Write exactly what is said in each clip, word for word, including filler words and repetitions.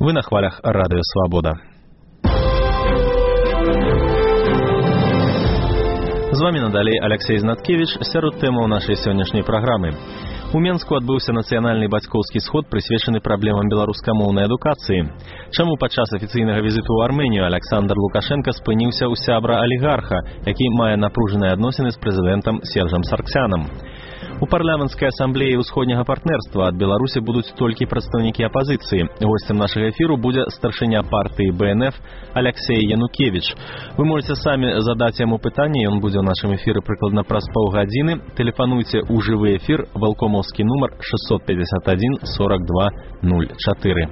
Вы на хвалях Радыё Свабода. З вами надалей Алексей Знаткевич, сярод тэмаў нашай сённяшняй праграмы. У Менску адбыўся нацыянальны бацькоўскі сход, прысвечаны праблемам беларускамоўнай адукацыі. Чаму падчас афіцыйнага візіту ў Арменію Александр Лукашенко спыніўся ў сябра-алігарха, які мае напружаныя адносіны з прэзідэнтам Сержам Сарксянам? У парламенцкай асамблеі ўсходняга партнерства ад Беларусі будуць толькі прадстаўнікі апазіцыі. Госцем нашага эфіру будзе старшыня партыі Бэ Эн Эф Алексей Янукевич. Вы можете самі задаць яму пытанне, ён будзе ў нашым эфіры прыкладна праз паўгадзіны. Тэлефануйце ў жывы эфір, валкомаўскі нумар шестьсот пятьдесят один сорок два ноль четыре.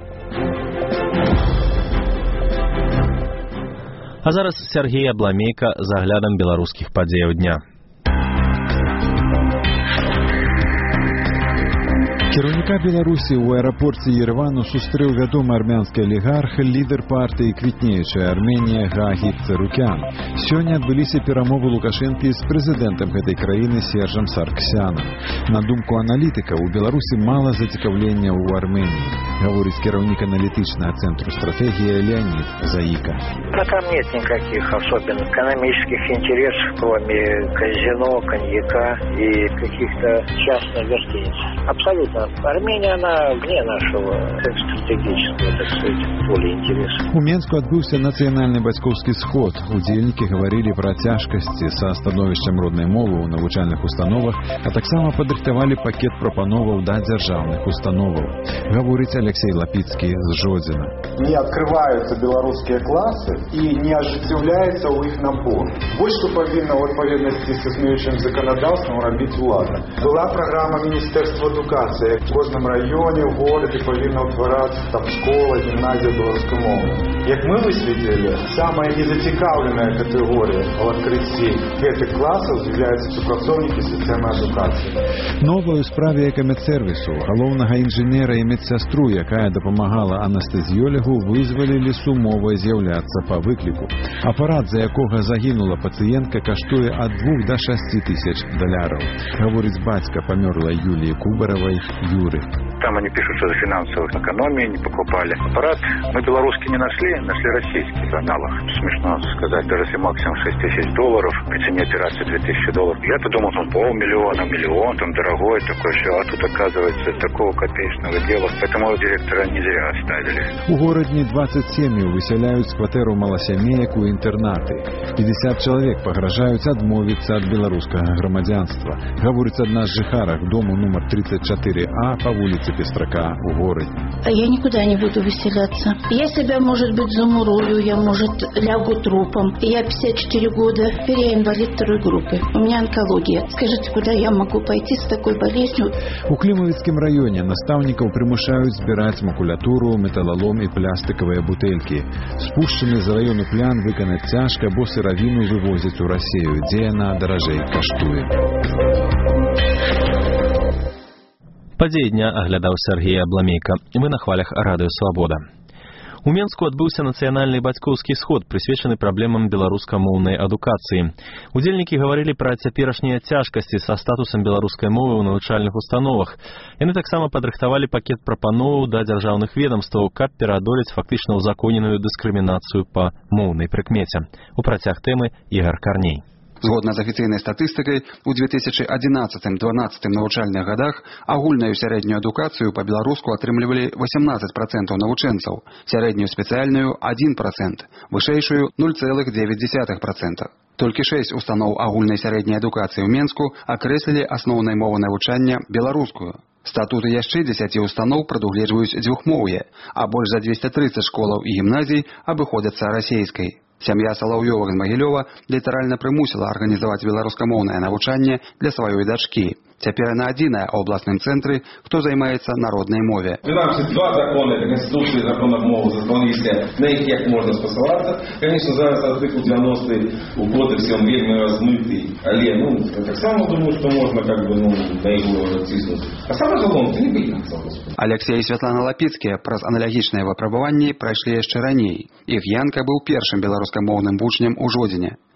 А зараз Сергей Абламейка з аглядам беларускіх падзеяў дня. Кіраўніка Беларусі ў аэрапорце Еревану сустрэў вядомы армянскі алігарх, лідар партыі «Квітнеючая Арменія» Гагіп Царукян. Сёння адбыліся перамовы Лукашэнкі з прэзідэнтам гэтай краіны Сержам Сарксянам. На думку аналітыкаў, у Беларусі мала зацікаўлення ў Арменіі, гаворыць кіраўнік аналітычнага цэнтру стратэгія Леонид Заика. Там нет никаких особенных экономических интересов, кроме казино, коньяка и каких-то частных гостиниц. Абсолютно. Армения, она вне нашего стратегического, так сказать, поля интереса. У Менску адбыўся нацыянальны бацькоўскі сход. Удзельнікі гаварылі пра цяжкасці са становішчам роднай мовы ў навучальных установах, а таксама падрыхтавалі пакет прапановаў да дзяржаўных установаў. Гаворыць Алексей Лапіцкі з Жодзіна. Не открываются белорусские классы и не оживляется у их набор. Вот что повинно в отповедности с иснующим законодательством робить влада. Была программа Министерства эдукации. В кожному районе, в городе повинна утвораться там школа, гимназия белорусской мовы. Как мы высветили, самая незацікавленная категория в открытии этих классов являются супрацовники системы эдукации. Новую у справе экамедсервису галоўнага інжынера і медсястру, якая дапамагала анестэзіёлегу, вызвалілі сумова з'яўляцца па выкліку. Апарат, за якога загінула пацыентка, каштуе ад двух до шасці тысяч даляраў. Гаворыць бацька памёрлай Юліі Кубаравай Юры. Там они пишут, что за финансовых экономий не покупали. Аппарат мы белорусский не нашли, нашли российский в аналог. Смешно сказать, даже если максимум шесть тысяч долларов, при цене операции две тысячи долларов. Я-то думал, там полмиллиона, миллион, там дорогой такой все, а тут оказывается такого копеечного дела. Поэтому директора не зря оставили. У городні двадцать сем'яў выселяют з кватэру маласямеек у інтэрнаты. пятьдесят человек пагражаюць адмовіцца ад беларускага грамадзянства. Гаворыць адна з жыхарак дому нумар тридцать четыре А по улице Пестрака в городе. Я никуда не буду выселяться. Я себя, может быть, замурую, я, может, лягу трупом. Я пятьдесят четыре года, теперь я инвалид второй группы. У меня онкология. Скажите, куда я могу пойти с такой болезнью? У Климовицком районе наставников примушают сбирать макулятуру, металлолом и пластиковые бутылки. Спущенный за району плян выконать тяжко, бо сыровину вывозить у Россию, где она дорожей каштует. Падзеі дня аглядаў Сергей Абламейка. Вы на хвалях Радыё Свабода. У Менску адбыўся нацыянальны бацькоўскі сход, прысвечаны праблемам беларускамоўнай адукацыі. Удзельнікі гаварылі пра цяперашнія цяжкасці са статусам беларускай мовы ў навучальных установах. Яны таксама падрыхтавалі пакет прапановаў да дзяржаўных ведомстваў, каб пераадолець фактычна ўзаконеную дыскрымінацыю па моўнай прыкмеце. У працяг тэмы Ігар Карней. Згодна з афіцыйнай статыстыкай, у две тысячи одиннадцатым — дванаццатым навучальных гадах агульную сярэднюю адукацыю па-беларуску атрымлівалі восемнадцать процентов навучэнцаў, сярэднюю спецыяльную — один процент, вышэйшую — ноль целых девять десятых процента. Толькі шэсць устаноў агульнай сярэдняй адукацыі ў Менску акрэслілі асноўнай мовай навучання беларускую. Статуты яшчэ дзесяці устаноў прадугледжваюць дзвюхмоўе, а больш за двести тридцать школаў і гімназій абыходзяцца расейскай. Сям'я Салаўёва з Магілёва літаральна прымусіла арганізаваць беларускамоўнае навучанне для сваёй дачкі. Цяпер яна адзіная ў абласным цэнтры, хто займаецца народнай мове. Прынамсі, два законы, это Конституцыя і закон аб мове заканадаўстве, на іх як можна спасылацца. Конечно, зараз артыкул девяностый у кодексе, он вельмі размыты, але, ну, таксама думаю, што можна как бы, ну, на яго ціснуць. А самое галоўнае, не бояцца. Алексей і Святлана Лапіцкія праз аналагічныя выпрабаванні прайшлі яшчэ раней. Іх Янка быў першым беларускамоўным вучнем у Жодзіне.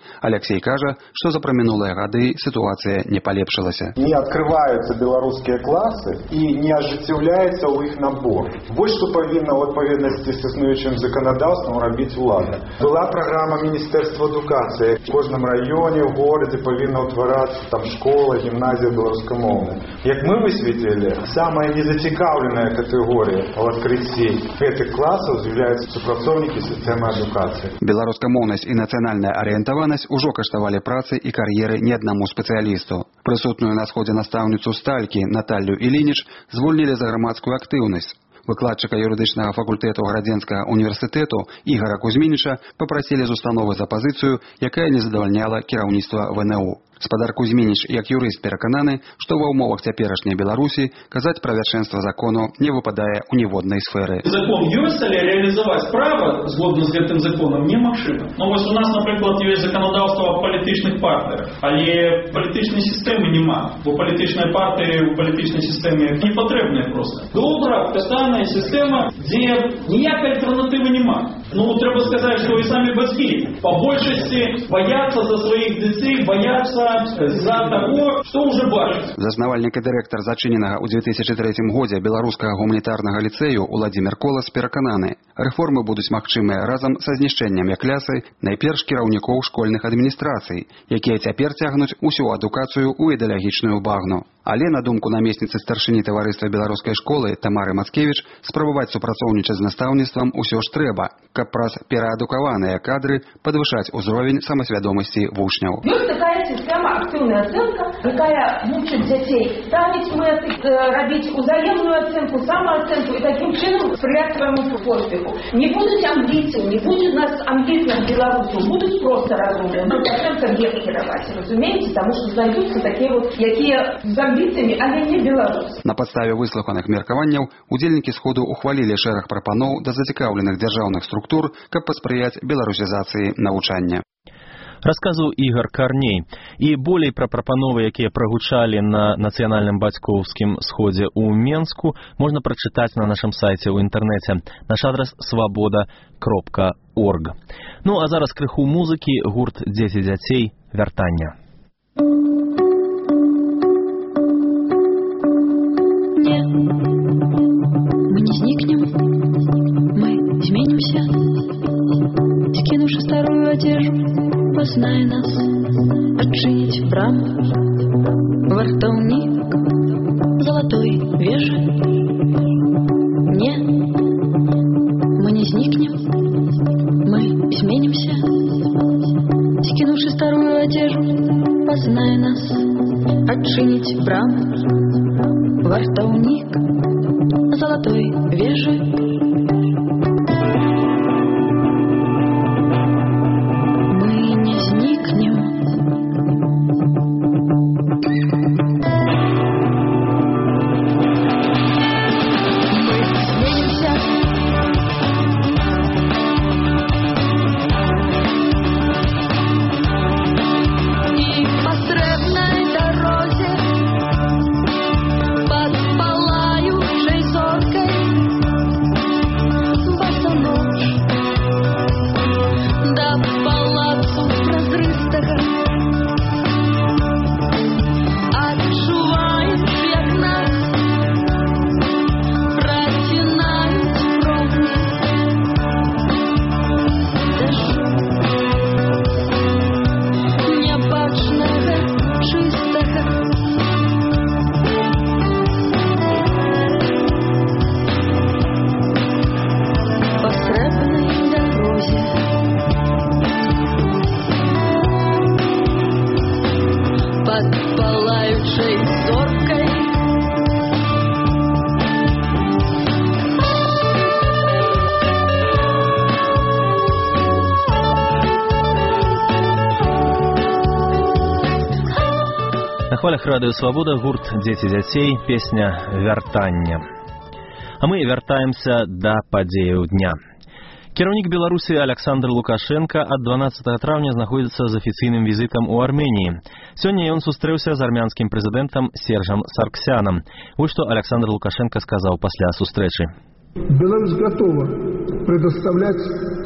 Алексей кажа, што за прамінулыя гады сітуацыя не палепшылася. Не открываются белорусские классы и не ажыццяўляецца ў іх набор. Вот что павінна ў адпаведнасці з існуючым законодаўствам рабіць улада. Была программа Министерства адукацыі. В кожным районе, в городе павінна ўтварацца там школа, гімназія беларускамоўная. Як мы высветлілі, самая незацікаўленая катэгорія ў адкрыцці гэтых класаў з'яўляюцца супрацоўнікі сістэмы адукацыі. Беларускамоўнасць і нацыянальная арыентаванасць ужо каштавалі працы і кар'еры не аднаму спецыялісту. Прысутную на сходзе настаўніцу сталькі Наталью Ілініч звольнілі за грамадскую актыўнасць. Выкладчыка юрыдычнага факультэту Градзенскага універсітэту Ігара Кузьмініча папрасілі з установы за пазіцыю, якая не задавальняла кіраўніцтва вэ эн у. Спадар Кузьмініч, як юрыст, перакананы, што ва ўмовах цяперашняй Беларусі казаць пра вяршэнства закону не выпадае ў ніводнай сферы. Закон ёсць, але рэалізаваць права згодна з гэтым законам немагчыма. Ну вось у нас, напрыклад, ёсць заканадаўства аб палітычных партыях, але палітычнай сістэмы няма, бо палітычныя партыі ў палітычнай сістэме не патрэбныя проста. Добра, пастаянная сістэма, дзе ніякай альтэрнатывы няма. Ну, трэба сказаць, што і самі бацькі па большасці баяцца за сваіх дзяцей, баяцца за таго, што ўжо бачаць. Заснавальнік і дырэктар зачыненага ў дзве тысячы трэцім годзе беларускага гуманітарнага ліцэю Уладзімір Колас перакананы, рэформы будуць магчымыя разам са знішчэннем як лясы найперш кіраўнікоў школьных адміністрацый, якія цяпер цягнуць усю адукацыю ў ідэалагічную багну. Але, на думку намесніцы старшыні таварыства беларускай школы Тамары Мацкевіч, спрабаваць супрацоўнічаць з настаўніцтвам усё ж трэба, каб праз пераадукаваныя кадры падвышаць узровень самасвядомасці вучняў. Ёсць такая сістэма актыўная ацэнка, якая вучыць дзяцей ставіць мэты, рабіць узаемную ацэнку, самаацэнку і такім чынам спрыяць свайму поспеху. Не будуць амбіцый, не будзе нас амбітных беларусаў, будуць проста разумныя, будуць ацэнка як кіраваць, разумееце, таму што знайдуцца такія вот, якія з амбіцыямі, але не беларусы. На падставе выслуханых меркаванняў удзельнікі сходу ухвалілі шэраг прапаноў да зацікаўленых дзяржаўных структур, каб паспрыяць беларусізацыі навучання. Расказаў Ігар Карней. І болей пра прапановы, якія прагучалі на нацыянальным бацькоўскім сходзе ў Менску, можна прачытаць на нашым сайце ў інтэрнэце. Наш адрас свабода кропка орг. Ну, а зараз крыху музыкі, гурт «Дзеці дзяцей», «Вяртання». Не, мы не зникнем, мы изменимся, скинувши старую одежду. Познай нас, отчинить браму, вартовник золотой вежи. Не, мы не зникнем, мы изменимся, скинувши старую одежду. Познай нас, отчинить браму, вартовник золотой вежи. На хвалях радыё Свабода гурт «Дзеці дзяцей», песня «Вяртання». А мы вяртаемся да падзеяў дня. Кіраўнік Беларусі Александр Лукашенко ад дванаццатага траўня знаходзіцца з афіцыйным візітам у Арменіі. Сёння ён сустрэўся з армянскім прэзідэнтам Сержам Сарксянам. Вот што Александр Лукашенко сказаў пасля сустрэчы. Беларусь готова предоставлять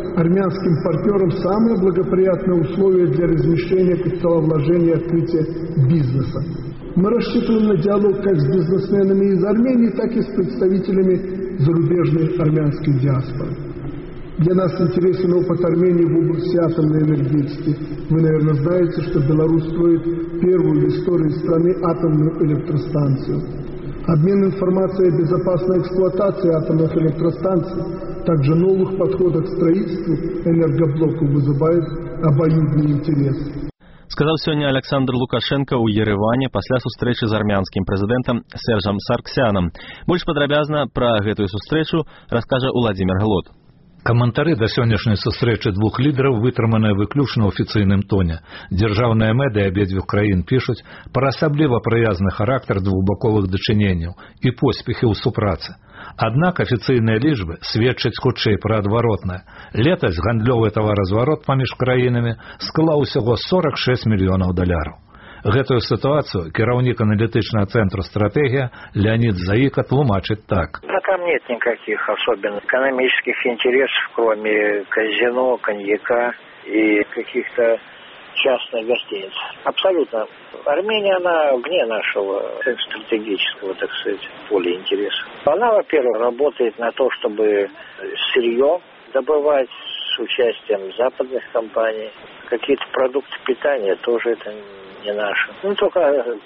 армянским партнерам самые благоприятные условия для размещения капиталовложений и открытия бизнеса. Мы рассчитываем на диалог как с бизнесменами из Армении, так и с представителями зарубежной армянской диаспоры. Для нас интересен опыт Армении в области атомной энергетики. Вы, наверное, знаете, что Беларусь строит первую в истории страны атомную электростанцию. Обмен информацией о безопасной эксплуатации атомных электростанций, также новых подходах к строительству энергоблоков вызывает обоюдный интерес. Сказаў сёння Александр Лукашенко ў Ереване пасля сустрэчы з армянскім прэзідэнтам Сержам Сарксянам. Больш падрабязна пра гэтую сустрэчу раскажа Уладзімір Глот. Каментары да сённяшняй сустрэчы двух лідараў вытрыманыя выключна ў афіцыйным тоне. Дзяржаўныя медыа абедзвюх краін пішуць пра асабліва прыязны характар двухбаковых дачыненняў і поспехі ў супрацы. Аднак афіцыйныя лічбы сведчаць хутчэй пра адваротнае. Летась гандлёвы таваразварот паміж краінамі склаў усяго сорок шесть мільёнаў даляраў. Гэтую ситуацию кіраўнік аналітычнага цэнтру «Стратегия» Леонид Заика тлумачит так. Да там нет никаких особенных экономических интересов, кроме казино, коньяка и каких-то частных гостиниц. Абсолютно. Армения, она вне нашего стратегического, так сказать, поля интересов. Она, во-первых, работает на то, чтобы сырье добывать с участием западных компаний. Какие-то продукты питания тоже это не наши. Ну, только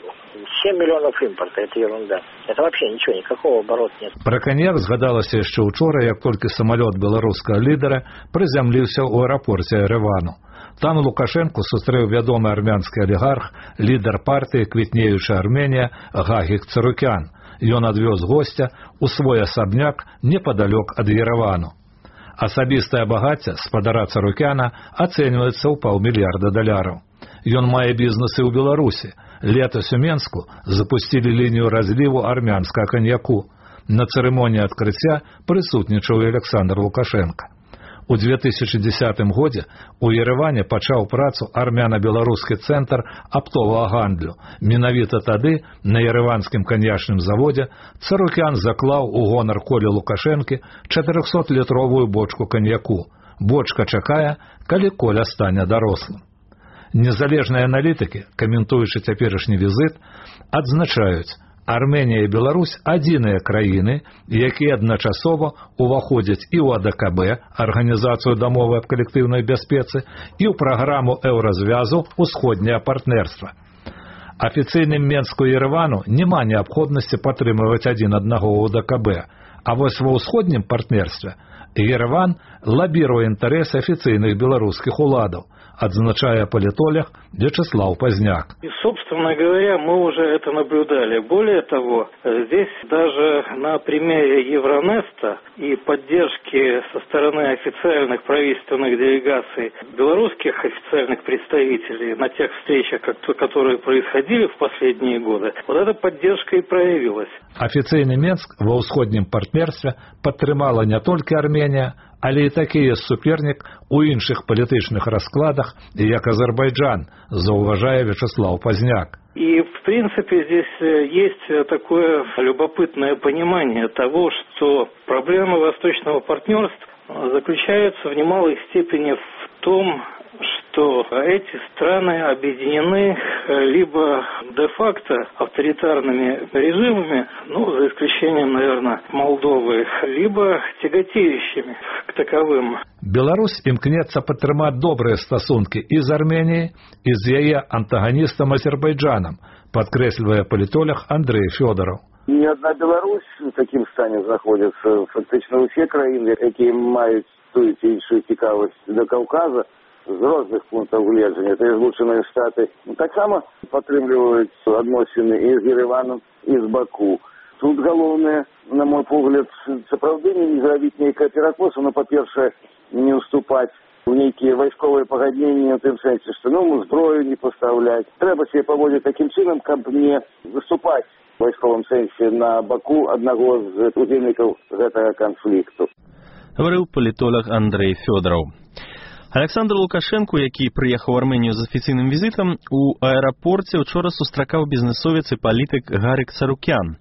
семь миллионов импорта, это ерунда. Это вообще ничего, никакого оборота нет. Про коньяк згадалася яшчэ учора, як толькі самалёт беларускага лідара прызямліўся ў аэрапорце Еревану. Там Лукашенко сустрэў вядомы армянскі алігарх, лідар партыі «Квітнеючая Арменія» Гагік Царукян. Ён адвёз госця ў свой асабняк непадалёк ад Еревану. Асабістае багацце спадара Царукяна ацэньваецца ў паўмільярда даляраў. Ён мае бізнесы ў Беларусі. Летась у Менску запусцілі лінію разліву армянскага каньяку. На цырымоніі адкрыцця прысутнічаў і Александр Лукашенко. У две тысячи десятым годзе у Ереване пачаў працу армяна-беларускі цэнтр аптовага гандлю. Менавіта тады на ереванскім каньячным заводзе Царукян заклаў у гонар Колі Лукашэнкі чатырохсотлітровую бочку каньяку. Бочка чакае, калі Коля стане дарослым. Незалежныя аналітыкі, каментуючы цяперашні візіт, адзначаюць, Арменія і Беларусь адзіныя краіны, якія адначасова ўваходзяць і ў А Д К Б, Арганізацыю дамовы аб калектыўнай бяспецы, і ў праграму Еўразвязу «Усходняе партнерства». Афіцыйным Менску і Еревану няма неабходнасці падтрымліваць адзін аднаго ў А Д К Б, а вось ва ўсходнім партнерстве Ереван лабіруе інтарэсы афіцыйных беларускіх уладаў, отзначая политолог Вячеслав Поздняк. И, собственно говоря, мы уже это наблюдали. Более того, здесь даже на примере Евронеста и поддержки со стороны официальных правительственных делегаций белорусских официальных представителей на тех встречах, которые происходили в последние годы, вот эта поддержка и проявилась. Официальный Минск во ўсходнім партнерстве падтрымала не только Армения, але і такі супернік у іншых палітычных раскладах, як Азербайджан, зауважае Вячеслав Поздняк. И, в принципе, здесь есть такое любопытное понимание того, что проблема восточного партнерства заключается в немалой степени в том, что эти страны объединены либо де-факто авторитарными режимами, ну, за исключением, наверное, Молдовы, либо тяготеющими к таковым. Беларусь імкнецца падтрымаць добрыя стасункі і з Арменіяй, і з яе антагоністам Азербайджанам, падкрэслівае палітолог Андрей Фёдоров. Не одна Беларусь в такім стане знаходзіцца, фактычна ўсе краіны, якія маюць тую ці іншую цікавасць да Каўказа, з розных пунктаў гледжання, то есть Злучаныя Штаты, таксама падтрымліваюць адносіны і з Ереваном, і з Баку. Тут галоўнае, на мой погляд, сапраўды не зрабіць нейкае перакосу, но, па-першае, не ўступаць у нейкія вайсковыя пагадненні, у тым сэнсе, што ну, зброю не пастаўляць. Трэба себе паводзіць такім чынам, каб не выступаць у вайсковым сэнсе на баку аднаго з удзельнікаў гэтага канфлікту. Гаварыў палітолог Андрей Фёдоров. Александр Лукашенко, які прыехаў у Арменію з афіцыйным візітам, у аэрапорце учора сустракаў бізнесовец і палітык Гарік Царукян.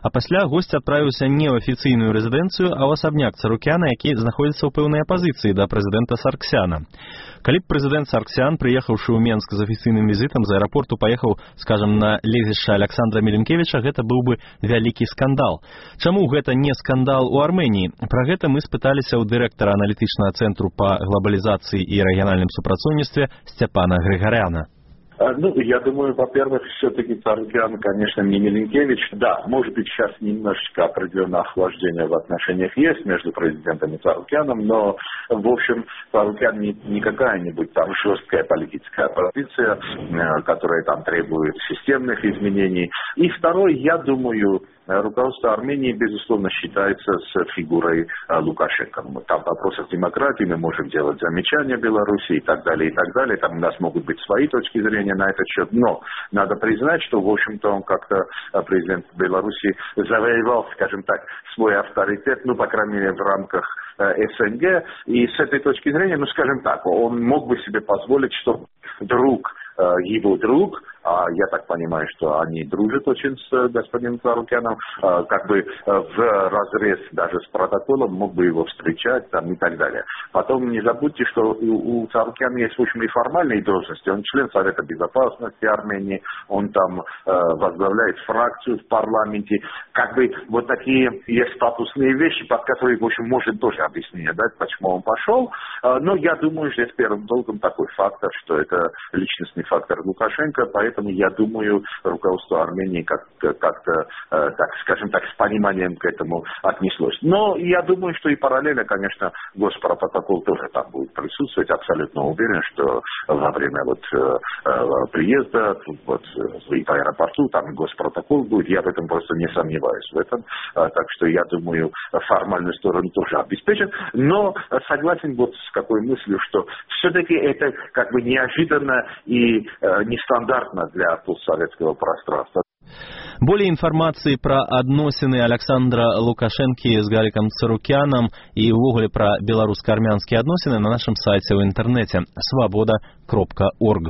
А пасля госць адправіўся не ў афіцыйную рэзідэнцыю, а ў асабняк Царукяна, які знаходзіцца ў пэўнай апазіцыі да прэзідэнта Сарксяна. Калі б прэзідэнт Сарксян, прыехаўшы ў Менск з афіцыйным візітам, з аэрапорту паехаў, скажам, на лезішча Александра Меленкевіча, гэта быў бы вялікі скандал. Чаму гэта не скандал у Арменіі? Пра гэта мы спыталіся ў дырэктара аналітычнага цэнтру па глобалізацыі і рэгіянальным супрацоўніцтве Степана Григоряна. Ну, я думаю, во-первых, все-таки Царукян, конечно, не Меленкевич. Да, может быть, сейчас немножечко определенное охлаждение в отношениях есть между президентом и Царукяном, но, в общем, Царукян не, не какая-нибудь там жесткая политическая позиция, которая там требует системных изменений. И второй, я думаю, руководство Армении, безусловно, считается с фигурой Лукашенко. Там в вопросах демократии мы можем делать замечания Беларуси и так далее, и так далее. Там у нас могут быть свои точки зрения на этот счет. Но надо признать, что, в общем-то, он как-то, президент Беларуси, завоевал, скажем так, свой авторитет, ну, по крайней мере, в рамках СНГ. И с этой точки зрения, ну, скажем так, он мог бы себе позволить, что друг, его друг, а я так понимаю, что они дружат очень с господином Царукяном, как бы в разрез даже с протоколом мог бы его встречать там, и так далее. Потом не забудьте, что у, у Царукяна есть, в общем, и формальные должности. Он член Совета Безопасности Армении, он там э, возглавляет фракцию в парламенте. Как бы вот такие есть статусные вещи, под которые, в общем, может тоже объяснение дать, почему он пошел. Э, но я думаю, что с первым долгом такой фактор, что это личностный фактор Лукашенко, поэтому я думаю, руководство Армении как-то, как-то э, так, скажем так, с пониманием к этому отнеслось. Но я думаю, что и параллельно, конечно, госпротокол тоже там будет присутствовать. Абсолютно уверен, что во время вот э, приезда вот, и по аэропорту там госпротокол будет. Я в этом просто не сомневаюсь в этом. Э, так что я думаю, формальную сторону тоже обеспечен. Но согласен вот с какой мыслью, что все-таки это как бы неожиданно и э, нестандартно для постсоветского пространства. Более информации про адносіны Александра Лукашенко с Гариком Царукяном и увогуле про белорусско-армянские адносіны на нашем сайте в интернете свобода кропка орг.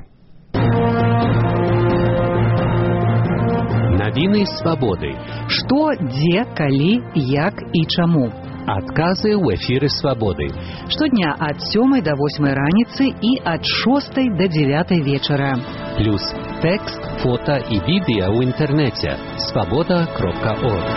Навіны свабоды. Што, дзе, калі, як і чаму. Адказы ў эфіры свабоды. Штодня ад сёмай да восьмай раніцы і ад шостай да дзевятай вечара. Плюс тэкст, фота і відэа ў інтэрнэце свабода кропка орг.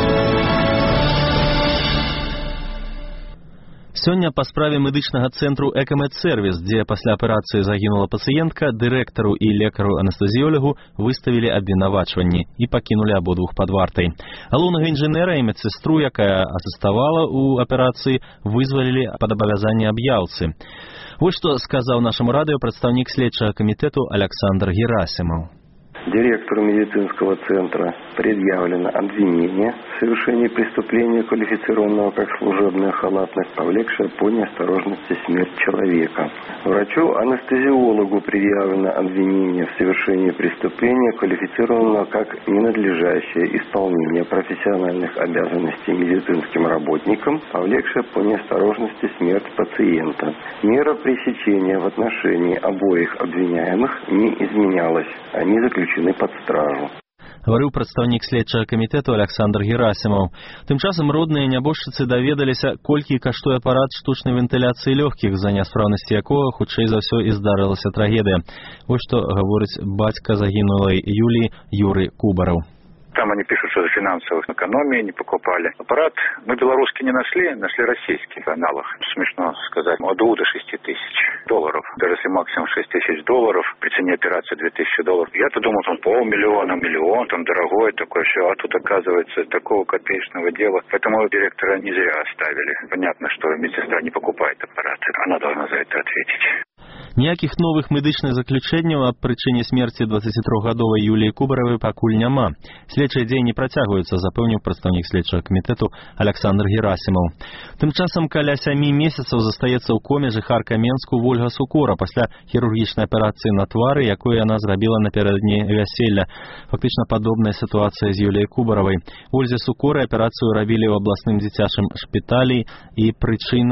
Сёння па справе медычнага цэнтру «Экамедсервіс», дзе пасля аперацыі загінула пацыентка, дырэктару і лекару-анестэзіёлегу выставілі абвінавачванні і пакінулі абодвух пад вартай. Галоўнага інжынера і медсестру, якая асіставала ў аперацыі, вызвалілі пад абавязанне аб'яўцы. Вось што сказаў нашаму радыё прадстаўнік следчага камітэту Александр Герасимов. Директору медицинского центра предъявлено обвинение в совершении преступления, квалифицированного как служебная халатность, повлекшая по неосторожности смерть человека. Врачу-анестезиологу предъявлено обвинение в совершении преступления, квалифицированного как ненадлежащее исполнение профессиональных обязанностей медицинским работникам, повлекшая по неосторожности смерть пациента. Мера пресечения в отношении обоих обвиняемых не изменялась. Они заключены под стражу. Говорыў прадстаўнік следчага камітэту Александр Герасимов. Тым часам родныя нябожчыцы даведаліся, колькі каштуе апарат штучнай вентыляцыі лёгкіх, за няспраўнасці якога хутчэй за ўсё і здарылася трагедыя. Вось што гаворыць бацька загінулай Юліі Юры Кубараў. Там они пишут, что за финансовых экономии не покупали. Аппарат мы белорусский не нашли, нашли российский аналог. Смешно сказать. От двух до шести тысяч долларов. Даже если максимум шесть тысяч долларов, при цене операции две тысячи долларов. Я-то думал, там полмиллиона, миллион, там дорогой такой все. А тут оказывается такого копеечного дела. Поэтому директора не зря оставили. Понятно, что медсестра не покупает аппарат. Она должна за это ответить. Ніякіх новых медычных заключэнняў аб прычыне смерці дваццацітрохгадовай Юліі Кубаравай пакуль няма. Следчыя дзеянні працягваюцца, запэўніў прадстаўнік следчага камітэту Александр Герасимов. Тым часам каля сямі месяцаў застаецца ў коме жыхарка Менску Вольга Сукора пасля хірургічнай аперацыі на твары, якую яна зрабіла напярэдадні вяселля. Фактычна падобная сітуацыя з Юліяй Кубаравай. Ользе Сукоры аперацыю рабілі ў абласным дзіцячым шпіталі, і прычына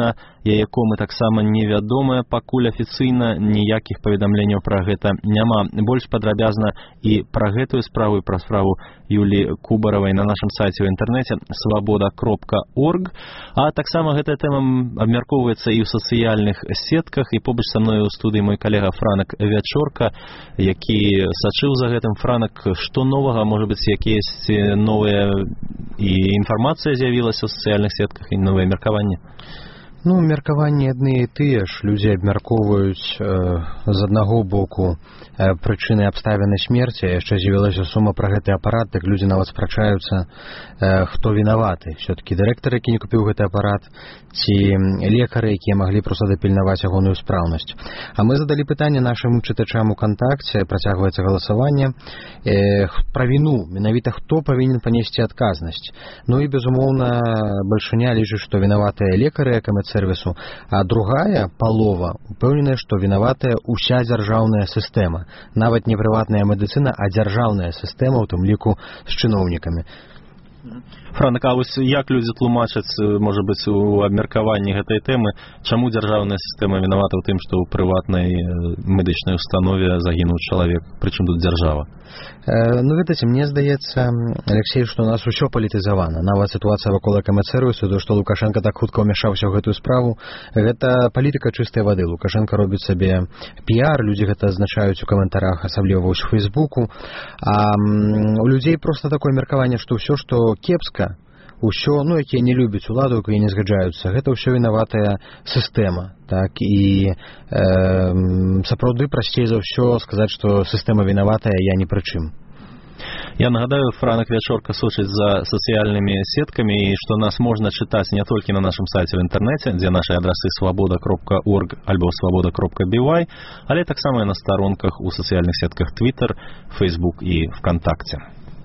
яе комы таксама невядомая, пакуль афіцыйна ніякіх паведамленняў пра гэта няма. Больш падрабязна і пра гэтую справу і пра справу Юліі Кубаравай на нашым сайце ў інтэрнэце свабода кропка орг. А таксама гэтая тэма абмяркоўваецца і ў сацыяльных сетках, і побач са мной у студыі мой калега Франак Вячорка, які сачыў за гэтым. Франак, што новага, можа быць, якія новыя і інфармацыя з'явілася ў сацыяльных сетках і новыя меркаванні? Ну, меркаванні адны і тыя ж. Людзі абмяркоўваюць э, з аднаго боку э, прычыны абставіны смерці. Яшчэ з'явілася сума пра гэты апарат, так людзі нават спрачаюцца, э, хто вінаваты. Все-таки дырэктар, які не купіў гэты апарат, ці лекары, якія маглі проста дапільнаваць ягоную спраўнасць. А мы задалі пытанне нашым чытачам у кантакце, працягваецца галасаванне, э, пра віну, менавіта хто павінен панесці адказнасць. Ну і, безумоўна, бальшыня лічыць, што вінаватыя лекары, сервису, а другая палова упэўненая, што вінаватая ўся дзяржаўная сістэма. Нават не прыватная медыцына, а дзяржаўная сістэма, у тым ліку з чыноўнікамі. Франак, а вось як людзі тлумачаць, можа быць, у абмеркаванні гэтай тэмы, чаму дзяржаўная сістэма вінавата ў тым, што ў прыватнай медычнай установе загінуў чалавек, прычым тут дзяржава? Э, ну, ведаце, мне здаецца, Алексей, што у нас усё палітызавана. Нават сітуацыя вакол экамэд-сервісу, то, што Лукашенко так хутка ўмяшаўся ў гэтую справу, гэта палітыка чыстай вады. Лукашенко робіць сабе піар, людзі гэта азначаюць у каментарах, асабліва ў Фейсбуку. А м, у людзей проста такое меркаванне, што ўсё, што кепска, усё, ну, якія не любяць уладу, якія не згаджаюцца, гэта ўсё вінаватая сістэма. Так, і э, сапраўды прасцей за ўсё сказаць, што сістэма вінаватая, я ні пры чым. Я нагадаю, Франак Вячорка сочыць за сацыяльнымі сеткамі, і што нас можна чытаць не толькі на нашым сайце ў інтэрнэце, дзе нашы адрасы свабода кропка орг альбо свабода кропка би вай, але таксама і на старонках у сацыяльных сетках Twitter, Facebook і ВКонтакте.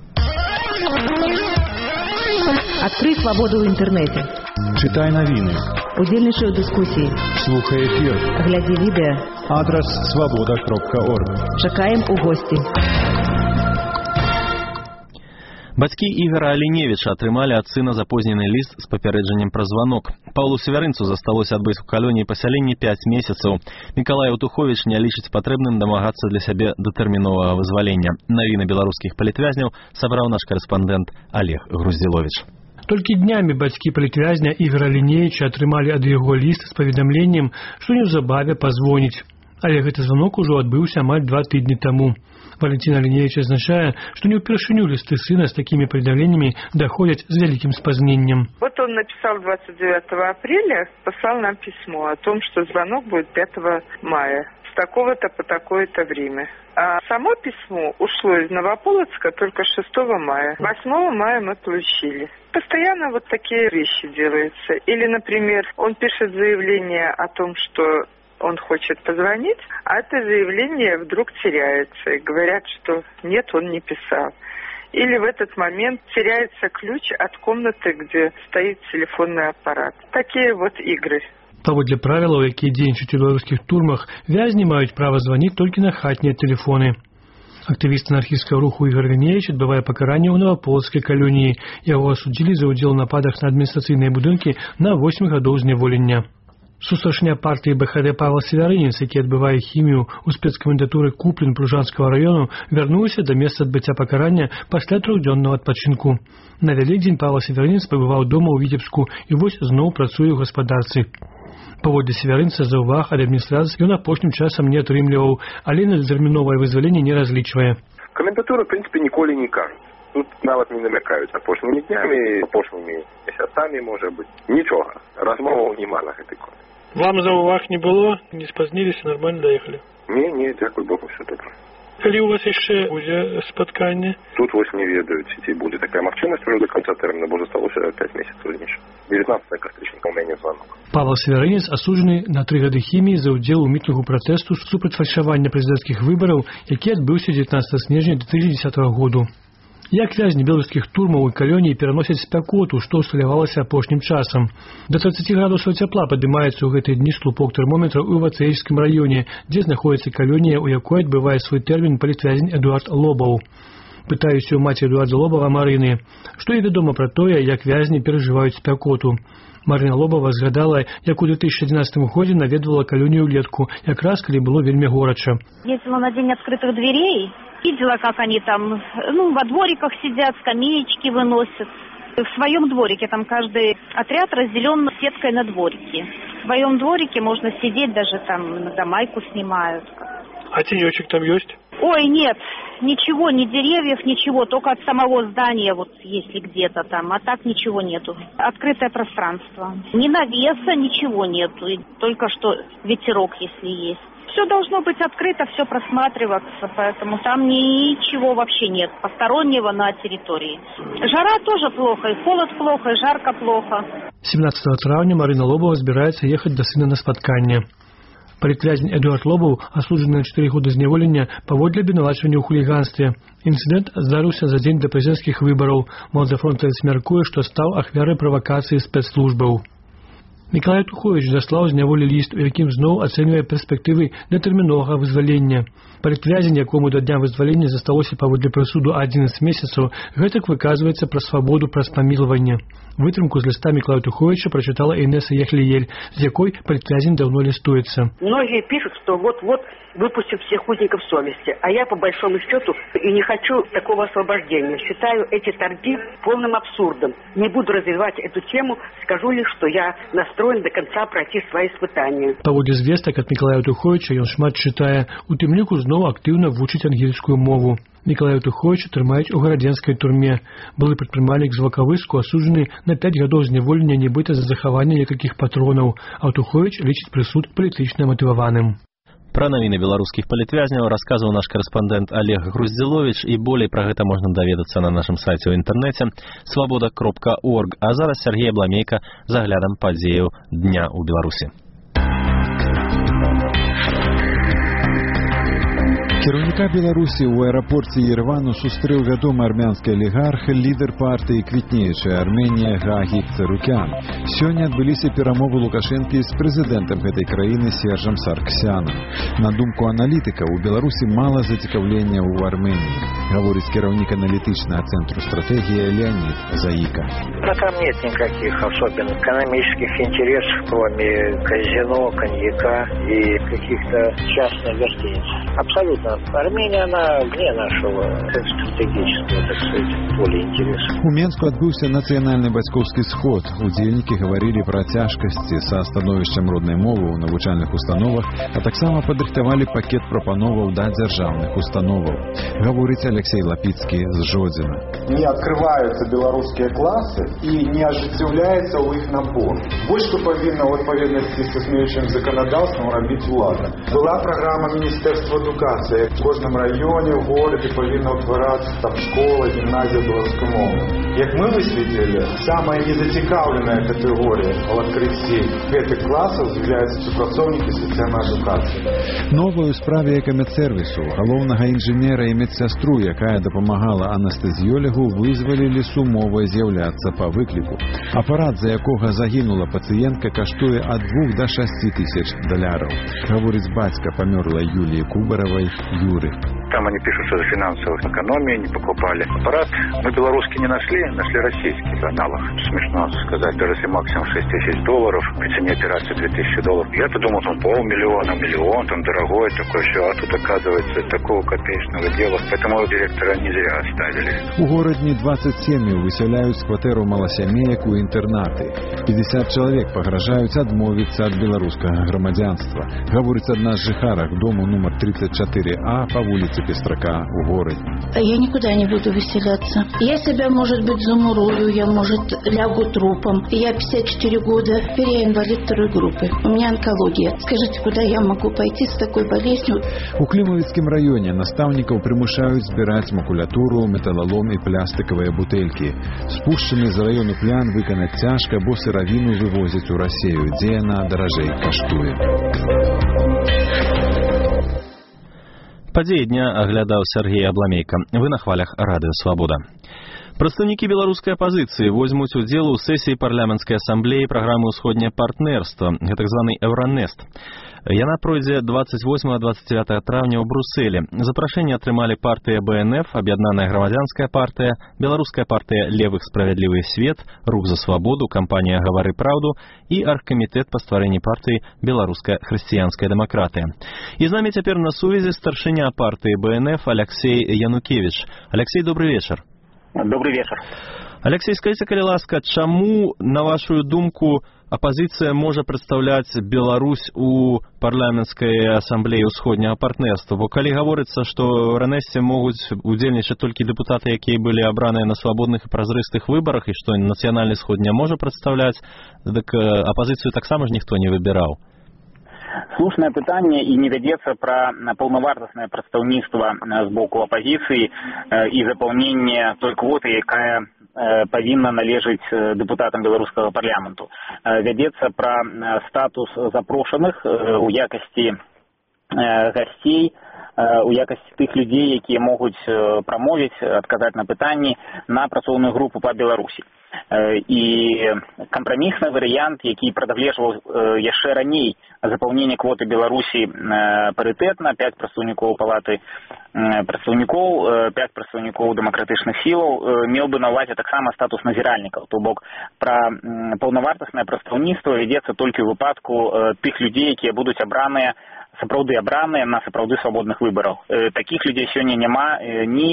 Адкрый свабоду ў інтэрнэце. Чытай навіны. Удзельнічай у дыскусіі. Слухай эфір. Глядзі відэа. Адрас свабода кропка орг. Чакаем у госці. Бацькі Ігара Аліневіча атрымалі ад сына запознены ліст з папярэджаннем пра званок. Паўлу Севярынцу засталося адбыць у калоніі пасяленні пяць месяцаў. Мікалай Аўтуховіч не лічыць патрэбным дамагацца для сябе датэрміновага вызвалення. Навіны беларускіх палітвязняў сабраў наш карэспандэнт Олег Груздзіловіч. Толькі днямі бацькі палітвязня Ігара Аліневіча атрымалі ад яго ліст з паведамленнем, што неўзабаве пазвоніць. Але гэты званок ужо адбыўся амаль два тыдні таму. Валентин Алиневич означает, что не упершиню листы сына с такими предъявлениями доходят с великим спознением. Вот он написал двадцать девятого апреля, послал нам письмо о том, что звонок будет пятого мая. С такого-то по такое-то время. А само письмо ушло из Новополоцка только шестого мая. восьмого мая мы получили. Постоянно вот такие вещи делаются. Или, например, он пишет заявление о том, что он хочет позвонить, а это заявление вдруг теряется. И говорят, что нет, он не писал. Или в этот момент теряется ключ от комнаты, где стоит телефонный аппарат. Такие вот игры. Паводле правілаў, якія дзейнічаюць у беларускіх турмах, вязні маюць права званіць толькі на хатнія тэлефоны. Актывіст анархісцкага руху Ігар Аліневіч адбывае пакаранне ў Новаполацкай калоніі. Яго асудзілі за ўдзел у нападах на адміністрацыйныя будынкі на восем гадоў зняволення. Сустрашня партыі БХД Павел Севярынец, які адбывае хімію ў спецкамендатуры Куплін Пружанскага раёну, вярнуўся да месца адбыцця пакарання пасля трохдзённага адпачынку. На Вялікдзень Павел Севярынец пабываў дома ў Віцебску і вось зноў працуе ў гаспадарцы. Паводле Севярынца заўваг ад адміністрацыі ён апошнім часам не атрымліваў, але на датэрміновае вызваленне не разлічвае. Камендатура, в принципе, ніколі не кажуць. Тут нават не намякаюць апошнімі днямі, апошнімі месяцамі, можа быць. Нічога. Размоваў няма на гэтай коне. Вам заўваг не было? Не спазніліся, нормально даехалі? Не, не, дзякуй Богу, все добра. Калі у вас яшчэ будзе спатканне? Тут вось не ведаюць, ці будзе такая магчымасць ўжо до конца тэрміна, бо засталося пяць месяцаў ніч. девятнадцатого кастрычніка ў мяне звонок. Павел Севярынец асуджаны на тры гады хіміі за ўдзел у мітынгу пратэсту супраць фальшавання прэзідэнцкіх выбараў, які адбыўся дзевятнадцатага снежня две тысячи десятого году. Як вязні беларускіх турмаў і калоніі пераносяць спякоту, што ўсталявалася апошнім часам. Да тридцати градусаў цяпла падымаецца ў гэтыя дні слупок тэрмометра ў Вацеевскім раёне, дзе знаходзіцца калонія, у якой адбывае свой тэрмін палітвязень Эдуард Лобаў. Пытаюся ў маці Эдуарда Лобава Марыны, што і вядома пра тое, як вязні перажываюць спякоту. Марина Лобова згадала, як у две тысячи одиннадцатом годзе наведвала калонію ўлетку, якраз калі было вельмі горача. Ездила на день открытых дверей, видела, как они там, ну, во двориках сидят, скамеечки выносят. В своем дворике, там каждый отряд разделен сеткой на дворики. В своем дворике можно сидеть, даже там иногда майку снимают. А тенечек там есть? Ой, нет, ничего, ни деревьев, ничего, только от самого здания, вот если где-то там, а так ничего нету. Открытое пространство. Ни навеса, ничего нету, и только что ветерок, если есть. Все должно быть открыто, все просматриваться, поэтому там ничего вообще нет постороннего на территории. Жара тоже плохо, и холод плохо, и жарко плохо. семнадцатого траўня Марина Лобова збіраецца ехаць да сына на спатканне. Палітвязень Эдуард Лобаў асуджаны на чатыры годы зняволення паводле абвінавачвання ў хуліганстве. Інцыдэнт здарыўся за дзень да прэзідэнцкіх выбараў. Малодзафронтавец мяркуе, што стаў ахвярай правакацыі спецслужбаў. Мікалай Туховіч даслаў з няволі ліст, у якім зноў ацэньвае перспектывы датэрміновага вызвалення. Палітвязень, якому да дня вызвалення засталося паводле прысуду адзінаццаць месяцаў, гэтак выказваецца пра свабоду праз памілаванне. Вытрымку з ліста Мікалая Туховіча прачытала Інесса Яхліель, з якой палітвязень даўно лістуецца. Многие пишут, что вот-вот выпустят всех узников совести, а я по большому счету и не хочу такого освобождения. Считаю эти торги полным абсурдом. Не буду развивать эту тему, скажу лишь, что я настроен до конца пройти свои испытания. Паводле звестак ад Мікалая Туховіча ён шмат чытае, у тым ліку зноў актыўна вучыць ангельскую мову. Мікалая Туховіча трымаюць у гарадзенскай турме. Былы прадпрымальнік з Вакавыску асуджаны на пяць гадоў зняволення нібыта за захаванне некалькіх патронаў, а Туховіч лічыць прысуд палітычна матываваным. Пра навіны беларускіх палітвязняў расказваў наш карэспандэнт Олег Груздзіловіч, і болей пра гэта можна даведацца на нашым сайце ў інтэрнэце свабода кропка орг. А зараз Сергей Абламейка з аглядам падзеяў дня ў Беларусі. Кіраўніка Беларусі ў аэрапорце Еревану сустрэў вядомы армянскі алігарх, лідар партыі «Квітнейшая Арменія» Гагік Царукян. Сёння адбыліся перамовы Лукашэнкі з прэзідэнтам гэтай краіны Сержам Сарксянам. На думку аналітыка, у Беларусі мала зацікаўлення ў Арменіі, гаворыць кіраўнік аналітычнага цэнтру стратэгія Леонид Заика. Да там нет никаких особенных экономических интересов, кроме казино, коньяка и каких-то частных гостиниц. Абсолютно. Армения, она вне нашего стратегического, так сказать, поля интересов. У Менску адбыўся нацыянальны бацькоўскі сход. Удзельнікі гаварылі пра цяжкасці са становішчам роднай мовы ў навучальных установах, а таксама падрыхтавалі пакет прапановаў да дзяржаўных установаў. Гаворыць Алексей Лапіцкі з Жодзіна. Не открываются белорусские классы и не оживляется у их набор. Вот что повинно в отповедности с смеющим законодательством робить влада. Была программа Министерства эдукации. В кожном районе, в городе повинна утвораться там школа, гимназия белорусской мовы. Як мы высветили, самая незацікаўленая категория в открытии этих классов являются супрацоўнікі сацыяльнай адукацыі. Новую справе экамедсервісу галоўнага інжынера і медсястру, якая дапамагала анестэзіёлегу, вызвалілі сумовай з'яўляцца па выкліку. Апарат, за якога загінула пацыентка, каштуе ад двух да шасці тысяч даляраў. Гаворыць бацька памёрлай Юліі Кубаравай Юры. Там они пишут, что за финансовую экономию не покупали. Аппарат мы белорусский не нашли, нашли российский аналог. Смешно сказать, даже если максимум шесть тысяч долларов, при цене операции две тысячи долларов. Я-то думал, там полмиллиона, миллион, там дорогой такой все, а тут оказывается такого копеечного дела. Поэтому директора не зря оставили. У горадні двадцать сем'яў высяляюць з кватэру маласямеек у інтэрнаты. пятьдесят чалавек пагражаюць адмовіцца ад беларускага грамадзянства. Гаворыць адна з жыхарак дому нумар тридцать четыре А по улице Пестрака в городе. Я никуда не буду выселяться. Я себя, может быть, замурую, я, может, лягу трупом. Я пятьдесят четыре года, теперь я инвалид второй группы. У меня онкология. Скажите, куда я могу пойти с такой болезнью? У Клімавіцкім раёне настаўнікаў прымушаюць збіраць макулятуру, металлолом і плястыкавыя бутэлькі. Спушчаны з раёну плян выканаць цяжка, бо сыравіну вывозяць у Расею, дзе яна даражэй каштуе. Падзеі дня аглядаў Сергей Абламейка. Вы на хвалях радыё «Свабода». Прадстаўнікі беларускай апазіцыі возьмуць удзел у сесіі парламенцкай асамблеі праграмы ўсходняе партнерства, так званы Евронест. Яна пройдзе двадцать восьмого — двадцать девятого траўня ў Брусэлі. Запрашэнне атрымалі партыя бэ эн эф, Аб'яднаная грамадзянская партыя, Беларуская партыя Левых справядлівы свет, Рух за свабоду, кампанія Гавары праўду і аргкамітэт па стварэнні партыі Беларуская хрысціянская дэмакратыя. І з намі цяпер на сувязі старшыня партыі бэ эн эф Алексей Янукевич. Алексей, добрый вечар. Добрый вечар. Алексей, скажите, калі ласка, чаму, на вашу думку, апозіцыя можа прадстаўляць Беларусь у парламенцкай асамблеі ўсходняга партнерства? Бо калі гаворыцца, што эр эн эс могуць удзельнічаць толькі дэпутаты, якія былі абраныя на свабодных і празрыстых выбарах, і што нацыянальны сход не можа прадстаўляць, дык апозіцыю таксама ж ніхто не выбіраў. Слушнае пытанне, і не вядзецца пра паўнавартаснае прадстаўніцтва з боку апазіцыі і запаўненне той квоты, якая павінна належыць дэпутатам беларускага парламенту. Вядзецца пра статус запрошаных у якасці гасцей, у якасці тых людзей, якія могуць прамовіць, адказаць на пытанні на працоўную групу па Беларусі. І кампрамісны варыянт, які прадавлежваў яшчэ раней запаўненне квоты Беларусі парытэтна, пяць прадстаўнікоў палаты прадстаўнікоў, пяць прадстаўнікоў дэмакратычных сілаў, меў бы на ўвазе таксама статус назіральнікаў. То бок пра паўнавартаснае прадстаўніцтва вядзецца толькі ў выпадку тых людзей, якія будуць абраныя сапраўды абраныя на сапраўды свабодных выбараў. Такіх людзей сёння няма ні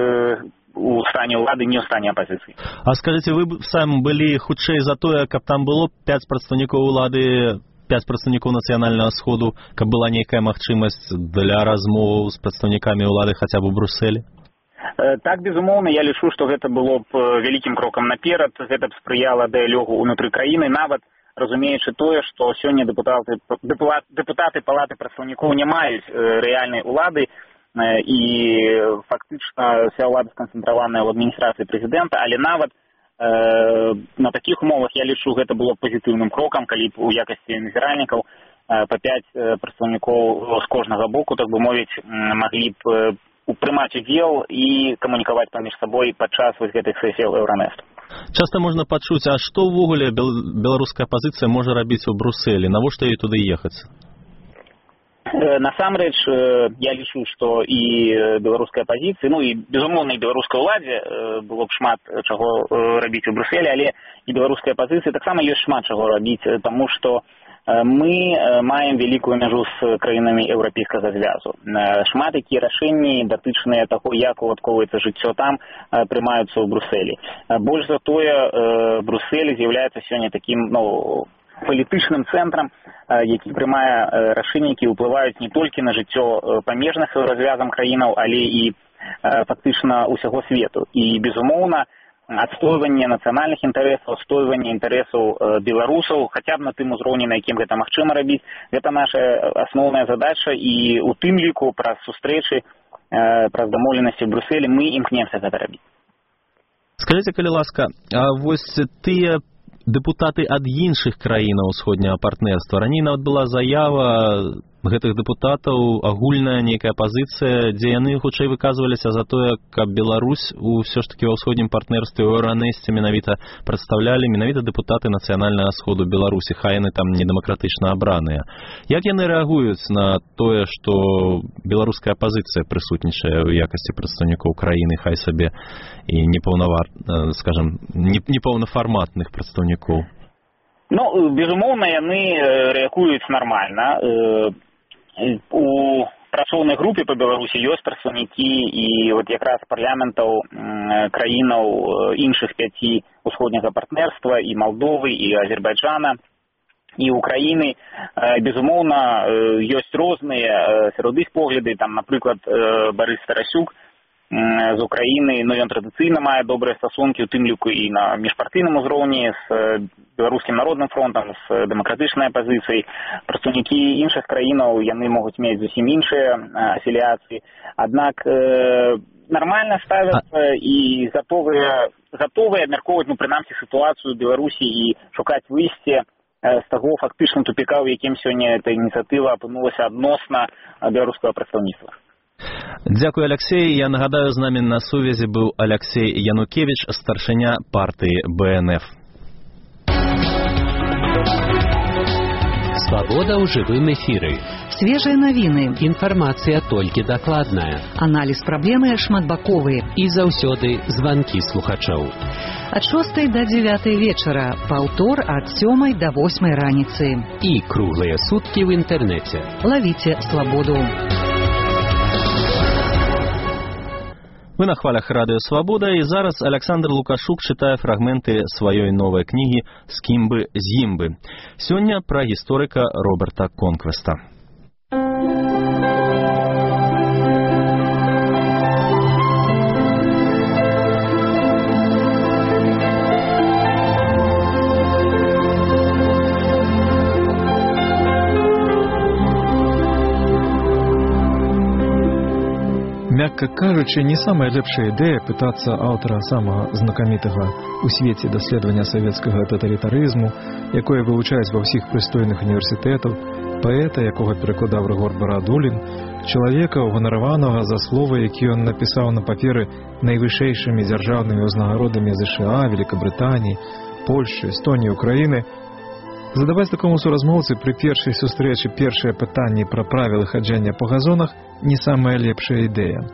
у стане ўлады, ні ў стане апазіцыі. А скажыце, вы сам былі хутчэй за тое, каб там было пяць прадстаўнікоў улады, пяць прадстаўнікоў нацыянальнага сходу, каб была нейкая магчымасць для размоваў з прадстаўнікамі ўлады хаця б у Брусэлі? Так, безумоўна, я лічу, што гэта было б вялікім крокам наперад, гэта б спрыяла дыялогу ўнутры краіны, нават разумеючы тое, што сёння дэпутаты, дэпутаты палаты прадстаўнікоў не маюць рэальнай улады, і фактычна вся ўлада сканцэнтраваная ў адміністрацыі прэзідэнта, але нават э, на такіх умовах я лічу, гэта было пазітыўным крокам, калі б у якасці назіральнікаў э, па пяць прадстаўнікоў з кожнага боку, так бы мовіць, маглі б прымаць удзел і камунікаваць паміж сабой падчас вось гэтых сесіяў Еўранэсту. Часта можна пачуць, а што ўвогуле беларуская апазіцыя можа рабіць у Брусэлі? Навошта ёй туды ехаць? Насамрэч, я лічу, што і беларускай апазіцыі, ну і, безумоўна, і беларускай уладзе было б шмат чаго рабіць у Брусэлі, але і беларускай апазіцыі таксама ёсць шмат чаго рабіць, таму што мы маем вялікую мяжу з краінамі еўрапейскага звязу. Шмат якія рашэнні датычныя таго, як уладкоўваецца жыццё там, прымаюцца ў Брусэлі. Больш за тое, Брусэль з'яўляецца сёння такім, ну, палітычным цэнтрам, які прымае рашэнні, які ўплываюць не толькі на жыццё памежных развязам краінаў, але і фактычна ўсяго свету. І, безумоўна, адстойванне нацыянальных інтарэсаў, адстойванне інтарэсаў беларусаў, хаця б на тым узроўні, на якім гэта магчыма рабіць, гэта наша асноўная задача, і у тым ліку праз сустрэчы, праз дамоўленасці ў Брусэлі мы імкнемся гэта рабіць. Скажыце, калі ласка, а вось тыя дэпутаты ад іншых краінаў усходняга партнерства. Раней нават была заява гэтых дэпутатаў, агульная нейкая пазіцыя, дзе яны хутчэй выказваліся за тое, каб Беларусь ўсё ж таки ва ўсходнім партнерстве ў Еўранэсце менавіта прадстаўлялі менавіта дэпутаты нацыянальнага сходу Беларусі, хай яны там недэмакратычна абраныя. Як яны рэагуюць на тое, што беларуская апазіцыя прысутнічае ў якасці прадстаўнікоў краіны, хай сабе і непаўнавар, скажам, непаўнафарматных прадстаўнікоў? Ну, безумоўна, яны рэагуюць нармальна. У працоўнай групе па Беларусі ёсць прадстаўнікі і вот якраз парламентаў краінаў іншых пяці усходняга партнерства, і Малдовы, і Азербайджана, і Украіны. Безумоўна, ёсць розныя сярод іх погляды, там, напрыклад, Барыс Тарасюк з Украіны, ну, ён традыцыйна мае добрыя стасункі, у тым ліку і на міжпартыйным узроўні з беларускім народным фронтам, з дэмакратычнай апазіцыяй. Прадстаўнікі іншых краінаў, яны могуць мець зусім іншыя афіліяцыі. Аднак э, нармальна ставяцца і гатовыя, гатовыя абмяркоўваць, ну, прынамсі, сітуацыю Беларусі і шукаць выйсце з таго фактычна тупіка, у якім сёння эта ініцыятыва апынулася адносна беларускага прадстаўніцтва. Дзякую, Алексей. Я нагадаю, з намі на сувязі быў Алексей Янукевич, старшыня партыі бэ эн эф. Свабода ў жывым эфіры. Свежыя навіны. Інфармацыя толькі дакладная. Аналіз праблемы шматбаковы. І заўсёды званкі слухачоў. Ад шостай да дзявятай вечара, паўтор ад сёмай да восьмай раніцы. І круглыя суткі ў інтэрнэце. Лавіце свабоду. Мы на хвалях радыё «Свабода», і зараз Александр Лукашук чытае фрагменты сваёй новай кнігі «З кім бы, з ім бы». Сёння пра гісторыка Роберта Конквеста. Мякка кажучы, не самая лепшая ідэя пытацца аўтара самага знакамітага ў свеце даследавання савецкага таталітарызму, якое вывучаюць ва ўсіх прыстойных універсітэтаў, паэта, якога перакладаў Рыгор Барадулін, чалавека, уганараванага за словы, які ён напісаў на паперы найвышэйшымі дзяржаўнымі ўзнагародамі ЗША, Великабрытаніі, Польшчы, Эстоніі, Украіны. Задаваць такому суразмоўцы пры першай сустрэчы першае пытанне пра правілы хаджання па газонах не самая лепшая ідэя.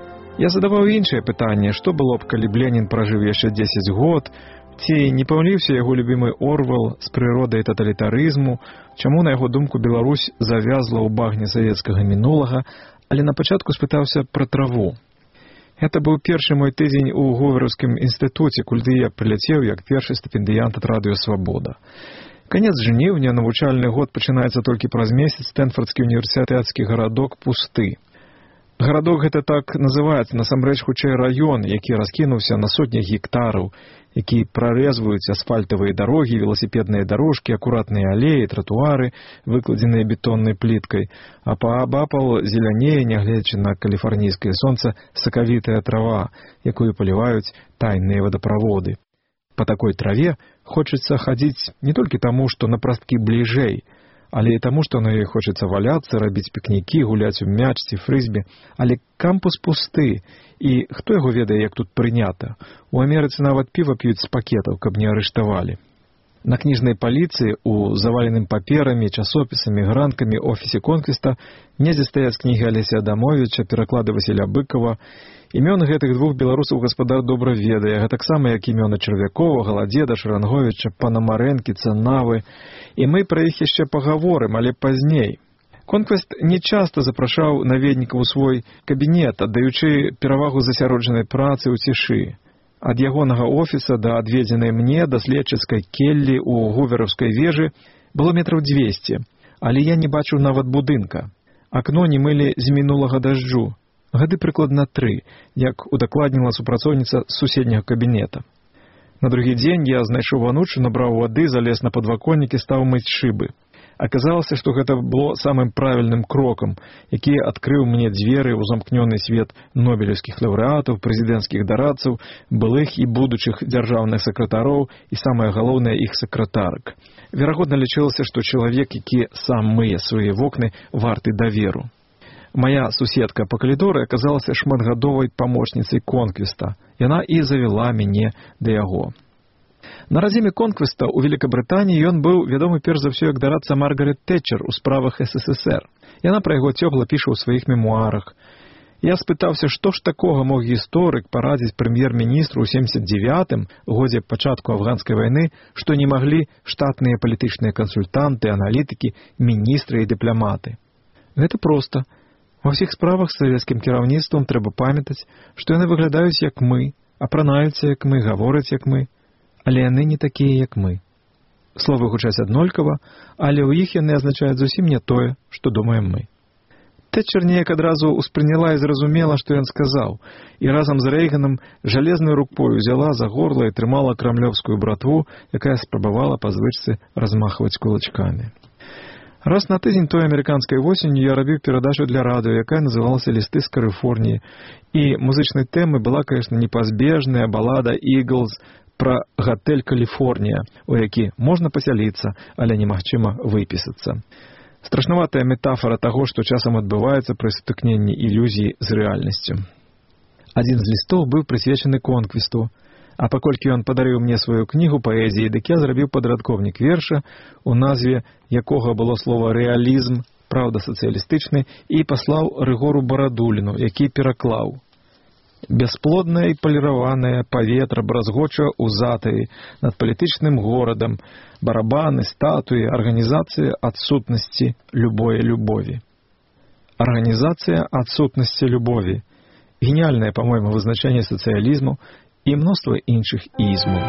Я задаваў іншае пытанне, што было б, калі б Ленін пражыў яшчэ дзесяць год, ці не памыліўся яго любімы Орвел з прыродай таталітарызму, чаму, на яго думку, Беларусь завязла ў багне савецкага мінулага, але на пачатку спытаўся пра траву. Гэта быў першы мой тыдзень у Говараўскім інстытуце, куды я прыляцеў як першы стыпендыянт ад радыё «Свабода». Канец жніўня, навучальны год пачынаецца толькі праз месяц, Стэнфордскі універсітэцкі гарадок пусты. Гарадок гэта так называецца, насамрэч хутчэй раён, які раскінуўся на сотні гектараў, які прарэзваюць асфальтавыя дарогі, веласіпедныя дарожкі, акуратныя алеі, тратуары, выкладзеныя бетоннай пліткай, а паабапал зелянее, нягледзячы на каліфарнійскае сонца, сакавітая трава, якую паліваюць тайныя вадаправоды. По такой траве хочется ходить не только тому, что на простки ближэй, але и тому, что на ёй хочется валяться, рабіць пікнікі, гуляць у мяч ці фрызбі. Але кампус пусты, і хто яго ведае, як тут прынята. У Амерыцы нават піва п'юць з пакетаў, каб не арыштавалі. На кніжнай паліцыі, у заваленым паперамі, часопісамі, гранкамі офісе Конквеста недзе стаяць кнігі Алеся Адамовіча, пераклады Васіля Быкова. Імёны гэтых двух беларусаў гаспадар добра ведае, гэтаксама як імёны Чарвякова, Галадзеда, Шаранговіча, Панамарэнкі, Цанавы. І мы пра іх яшчэ пагаворым, але пазней. Конквест не часта запрашаў наведнікаў у свой кабінет, аддаючы перавагу засяроджанай працы ў цішы. Ад ягонага офіса да адведзенай мне даследчыцкай келлі ў Говараўскай вежы было метраў дзвесце, але я не бачыў нават будынка. Акно не мылі з мінулага дажджу. Гады прыкладна тры, як удакладніла супрацоўніца з суседняга кабінета. На другі дзень я знайшоў анучу, набраў вады, залез на падваконнік і стаў мыць шыбы. Аказалася, што гэта было самым правільным крокам, які адкрыў мне дзверы ў замкнёны свет нобелеўскіх лаўрэатаў, прэзідэнцкіх дарадцаў, былых і будучых дзяржаўных сакратароў і, самае галоўнае, іх сакратарак. Верагодна, лічылася, што чалавек, які сам мые свае вокны, варты даверу. Моя суседка па калідоры аказалася шматгадовай памочніцай Конквеста. Яна і завяла мяне да яго. На радзіме Конквеста ў Великабрытаніі ён быў вядомы перш за ўсё як дарадца Маргарет Тэтчер у справах эс эс эс эр. Яна пра яго цёпла піша ў сваіх мемуарах. Я спытаўся, што ж такога мог гісторык парадзіць прэм'ер-міністру ў семдзесят дзевятым, годзе пачатку афганскай вайны, што не маглі штатныя палітычныя кансультанты, аналітыкі, міністры і дыпламаты. Гэта проста. Ва ўсіх справах з савецкім кіраўніцтвам трэба памятаць, што яны выглядаюць як мы, апранаюцца як мы, гавораць як мы, але яны не такія, як мы. Словы гучаць аднолькава, але ў іх яны азначаюць зусім не тое, што думаем мы. Тэтчер неяк адразу ўспрыняла і зразумела, што ён сказаў, і разам з Рэйганам жалезнай рукой узяла за горла і трымала крамлёвскую братву, якая спрабавала па звычцы размахваць кулачкамі. Раз на тыдзень той амерыканскай восенню я рабіў перадачу для радыё, якая называлася «Лісты з Каліфорніі», і музычнай тэмай была, конечно, непазбежная балада «Eagles» пра гатэль «Каліфорнія», у які можна пасяліцца, але немагчыма выпісацца. Страшнаватая метафора таго, што часам адбываецца пры сутыкненні ілюзіі з рэальнасцю. Адзін з лістоў быў прысвечаны Конквесту. А паколькі ён падарыў мне сваю кнігу паэзіі, дык я зрабіў падрадкоўнік верша, у назве якога было слова «рэалізм», «праўда сацыялістычны», і паслаў Рыгору Барадуліну, які пераклаў. Бясплоднае і паліраванае паветра бразгоча ў затаі над палітычным горадам, барабаны, статуі, арганізацыя адсутнасці любое любові. Арганізацыя адсутнасці любові. Геніальнае, па-мойму, вызначэнне сацыялізму і мноства іншых ізмаў.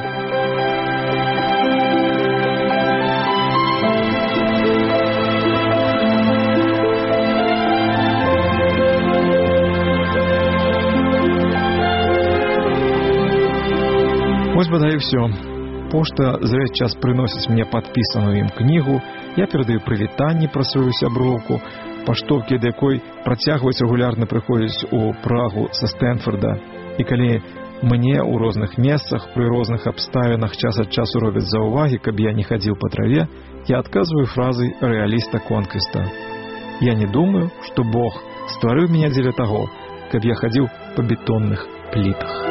Вось бадай і ўсё. Пошта за весь час прыносіць мне падпісаную ім кнігу, я перадаю прывітанні пра сваю сяброўку, паштоўкі да якой працягваюць рэгулярна прыходзіць у Прагу са Стэнфорда. І калі мне ў розных месцах, пры розных абставінах час ад часу робяць заўвагі, каб я не хадзіў па траве, я адказваю фразай рэаліста Конквіста. Я не думаю, што Бог стварыў мяне дзеля таго, каб я хадзіў па бетонных плітах.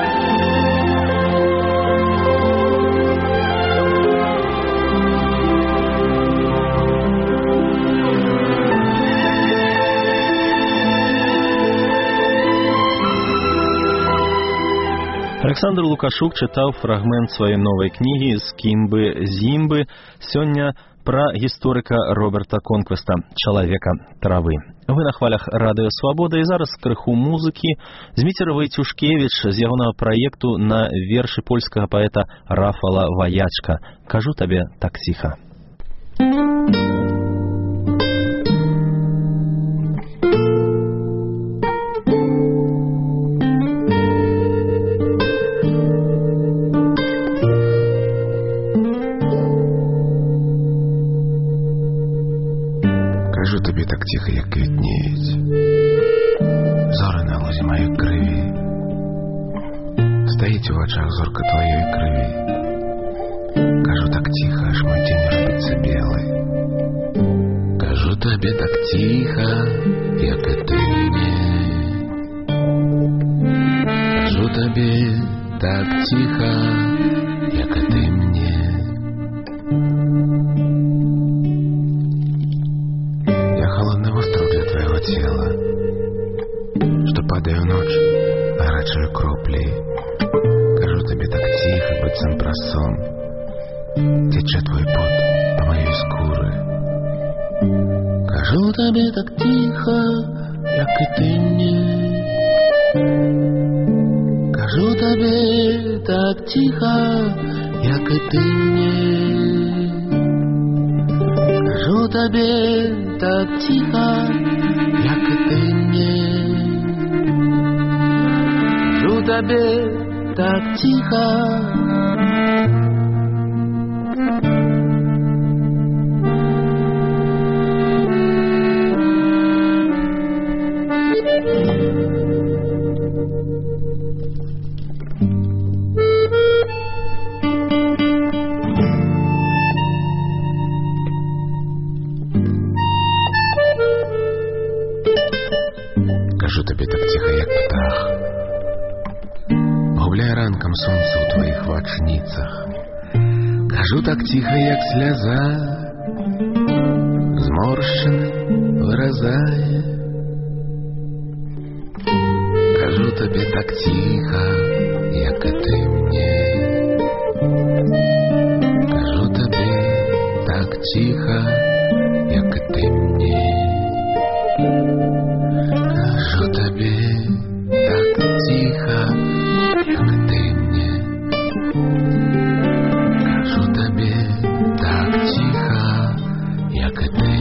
Александр Лукашук чытаў фрагмент сваёй новай кнігі «Скімбы-зімбы», сёння пра гісторыка Роберта Конквіста, чалавека травы. Вы на хвалях радыё «Свабода» і зараз крыху музыкі. Зміцер Вайцюшкевіч з ягонага праекту на вершы польскага паэта Рафала Ваячка. Кажу табе так ціха. Кажу тобі так тихо, як квітнеють зори на лузі моєї криві. Стоїть у очах зорка твоєї криві. Кажу так тихо, аж мой день робиться білий. Кажу тобі так тихо, як і ти мені. Кажу тобі так тихо, як і ти мені. Тело, что падаю ночь горячие кропли. Кажу тебе так тихо, будь про сон. Тече твой пот по моей скуры. Кажу тебе так тихо, як и ты мне. Кажу тебе так тихо, як и ты мне. Кажу тебе так тихо, як і ти мне. Кажу тобі так тихо. Кажу тобі так тихо, як птах, губляє ранком сонце у твоїх вачницях. Кажу так тихо, як сльоза, зморщена виразає. Кажу тобі так тихо, як і ти мені. Кажу тобі так тихо, як і ти мені. Кажу тобі так тихо, як ти мені. Кажу тобі так тихо, як і ти.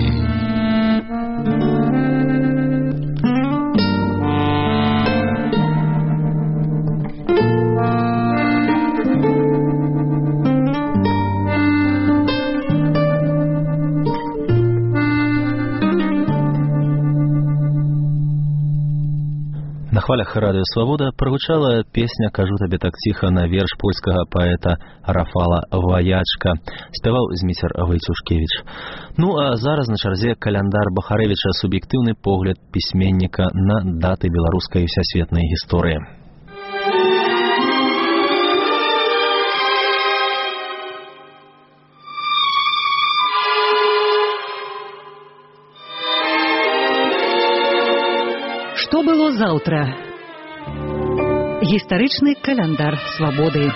На хвалях радыё «Свабода» прагучала песня «Кажу табе так ціха» на верш польскага паэта Рафала Ваячка. Спяваў Зміцер Вайцюшкевіч. Ну а зараз на чарзе каляндар Бахарэвіча, суб'ектыўны погляд пісьменніка на даты беларускай і усесветнай гісторыі. заўтра? Гістарычны каляндар свабоды.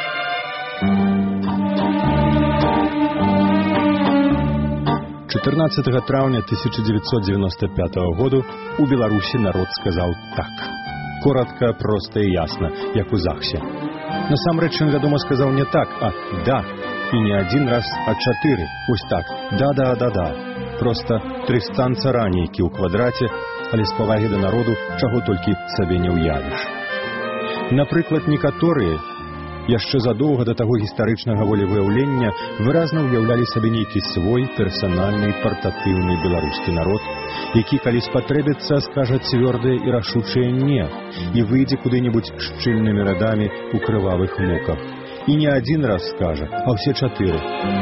чатырнаццатага траўня тысяча дзевяцьсот девяносто пятого году у Беларусі народ сказаў так. Коротко, просто і ясна, як у ЗАГСе. Насамрэч ён, вядома, сказаў не так, а да. І не один раз, а чатыры. Вось так. Да-да-да-да. Просто тры станца ранейкі ў квадраце, але з павагі да народу, чаго толькі сабе не ўявіш. Напрыклад, некаторыя яшчэ задоўга да таго гістарычнага волевыяўлення выразна ўяўлялі сабе нейкі свой персанальны партатыўны беларускі народ, які, калі спатрэбіцца, скажа цвёрдае і рашучае «не» і выйдзе куды-небудзь шчыльнымі радамі ў крывавых муках. І не адзін раз скажа, а ўсе чатыры.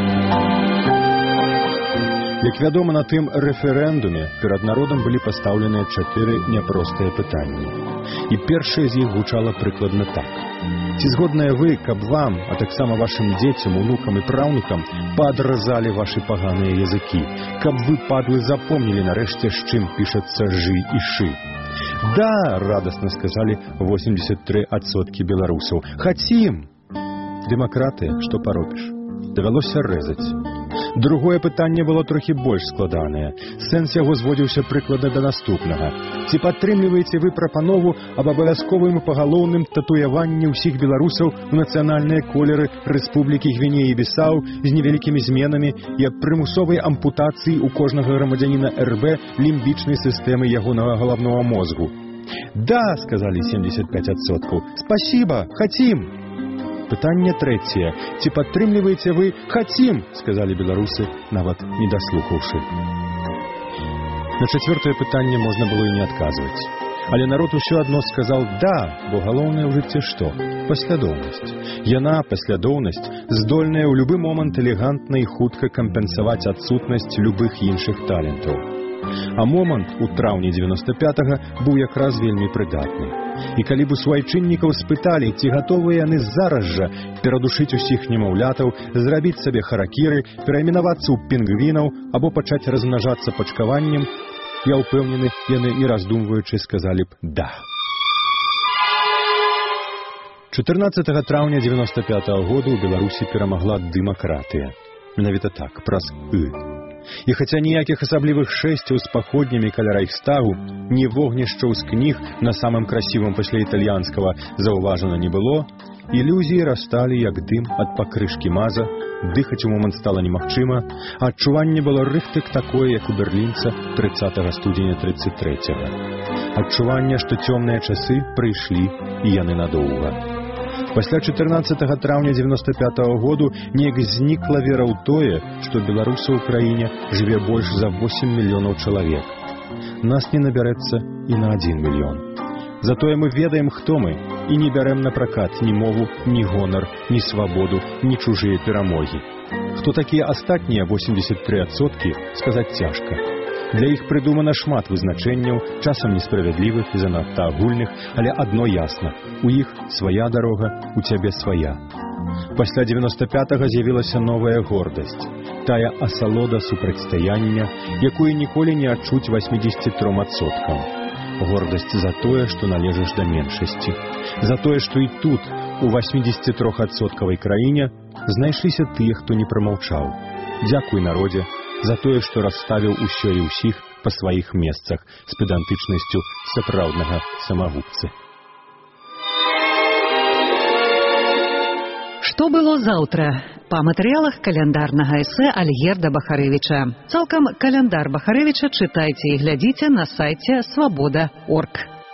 Як вядома, на тым рэферэндуме перад народам былі пастаўленыя чатыры няпростыя пытанні. І першае з іх гучала прыкладна так. Ці згодныя вы, каб вам, а таксама вашым дзецям, унукам і праўнукам падразалі вашы паганыя языкі, каб вы, падлы, запомнілі нарэшце, з чым пішацца «жы» і «шы». Да, радасна сказалі восемьдесят три адсоткі беларусаў. Хацім! Дэмакратыя, што паробіш? Давялося рэзаць. Другое пытанне было трохі больш складанае. Сэнс яго зводзіўся прыкладна да наступнага. Ці падтрымліваеце вы прапанову аб абавязковым і пагалоўным татуяванні ўсіх беларусаў у нацыянальныя колеры Рэспублікі Гвінея-Бісау з невялікімі зменамі і аб прымусовай ампутацыі ў кожнага грамадзяніна эр бэ лімбічнай сістэмы ягонага галаўнога мозгу? Да, сказалі семьдесят пять адсоткаў. Спасибо, хацім! Пытанне трэцяе. Ці падтрымліваеце вы? Хацім, сказалі беларусы, нават не даслухаўшы. На чацвёртае пытанне можна было і не адказваць. Але народ усё адно сказаў «да», бо галоўнае ў жыцці што? Паслядоўнасць. Яна, паслядоўнасць, здольная ў любы момант элегантна і хутка кампенсаваць адсутнасць любых іншых талентаў. А момант у траўні девяносто пятага быў якраз вельмі прыдатны. І калі б у суайчыннікаў спыталі, ці гатовыя яны зараз жа перадушыць усіх немаўлятаў, зрабіць сабе харакіры, перайменавацца ў пінгвінаў або пачаць размнажацца пачкаваннем, я ўпэўнены, яны не раздумваючы сказалі б «да». чатырнаццатага траўня девяносто пятого года ў Беларусі перамагла дэмакратыя. Менавіта так, праз «ы». І хаця ніякіх асаблівых шэсцяў з паходнямі каля Райхстагу, ні вогнішчаў з кніг на самым красівым пасля італьянскага заўважана не было, ілюзіі расталі як дым ад пакрышкі маза, дыхаць у момант стала немагчыма, а адчуванне было рыхтык такое, як у берлінца трыццатага студзеня трыццаць трэцяга. Адчуванне, што цёмныя часы прыйшлі, і яны надоўга. Пасля чатырнаццатага траўня девяносто пятого году неяк знікла вера ў тое, што беларусаў у краіне жыве больш за восемь мільёнаў чалавек. Нас не набярэцца і на адзін мільён. Затое мы ведаем, хто мы, і не бярэм на пракат ні мову, ні гонар, ні свабоду, ні чужыя перамогі. Хто такія астатнія восемьдесят три адсоткі, сказаць цяжка. Для іх прыдумана шмат вызначэнняў, часам несправядлівых і занадта агульных, але адно ясна. У іх свая дарога, у цябе свая. Пасля девяносто пятага з'явілася новая гордасць. Тая асалода супрацьстаяння, якую ніколі не адчуць восьмидесяти трём адсоткам. Гордасць за тое, што належыш да меншасці. За тое, што і тут, у восьмидесятитрохадсоткавай краіне, знайшліся тыя, хто не прамаўчаў. Дзякуй народзе за тое, што расставіў усё і ўсіх па сваіх месцах з педантычнасцю сапраўднага самагубцы. Што было заўтра? Па матэрыялах каляндарнага эсэ Альгерда Бахарэвіча. Цалкам каляндар Бахарэвіча чытайце і глядзіце на сайце свабода точка орг.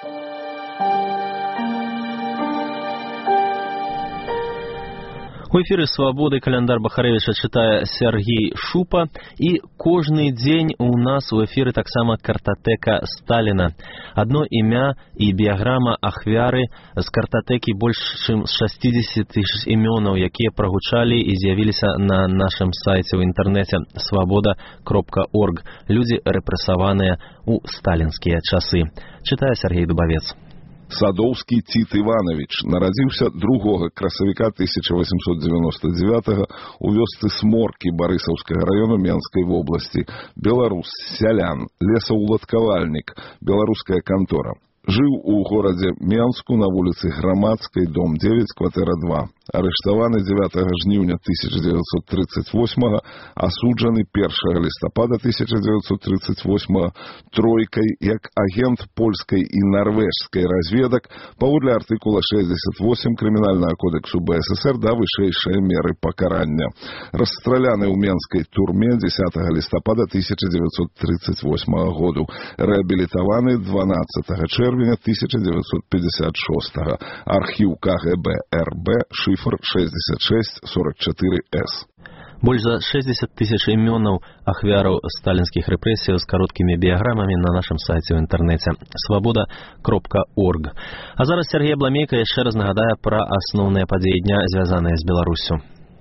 У эфіры «Свабоды» каляндар Бахарэвіча чытае Сергей Шупа, і кожны дзень у нас у эфіры таксама картатэка Сталіна. Адно імя і біяграма ахвяры з картатэкі больш чым шестьдесят тысяч імёнаў, якія прагучалі і з'явіліся на нашым сайце ў інтэрнэце свабода кропка орг. Людзі рэпрэсаваныя ў сталінскія часы. Чытае Сергей Дубавец. Садоўскі Ціт Іванович нарадзіўся другога красавіка тысяча восемьсот девяносто девятого у вёсцы Сморкі Барысаўскага раёну Менскай вобласці. Беларус, сялян, лесаўладкавальнік, беларуская кантора. Жыў у горадзе Менску на вуліцы Грамадскай, дом девять, кватэра два. Арыштаваны дзевятага жніўня тысяча дзевятьсот тридцать восьмага, асуджаны першага лістапада тысяча дзевятьсот тридцать восьмага тройкай як агент польскай і нарвежскай разведак паводле артыкула шестьдесят восемь Крымінальнага кодексу БССР да вышэйшыя меры пакарання. Расстраляны ў менскай турме дзесятага лістапада тысяча дзевятьсот тридцать восьмага году. Рэабілітаваны дванаццатага чэрвеня тысяча дзевятьсот пятьдесят шостага. Архіў КГБ РБ, шифр шестьдесят шесть сорок четыре эс. Больш за шестьдесят тысяч імёнаў ахвяраў сталінскіх рэпрэсіяў з кароткімі біяграмамі на нашым сайце ў інтэрнэце свабода кропка орг. А зараз Сергей Абламейка яшчэ раз нагадае пра асноўныя падзеі дня, звязаныя з Беларуссю.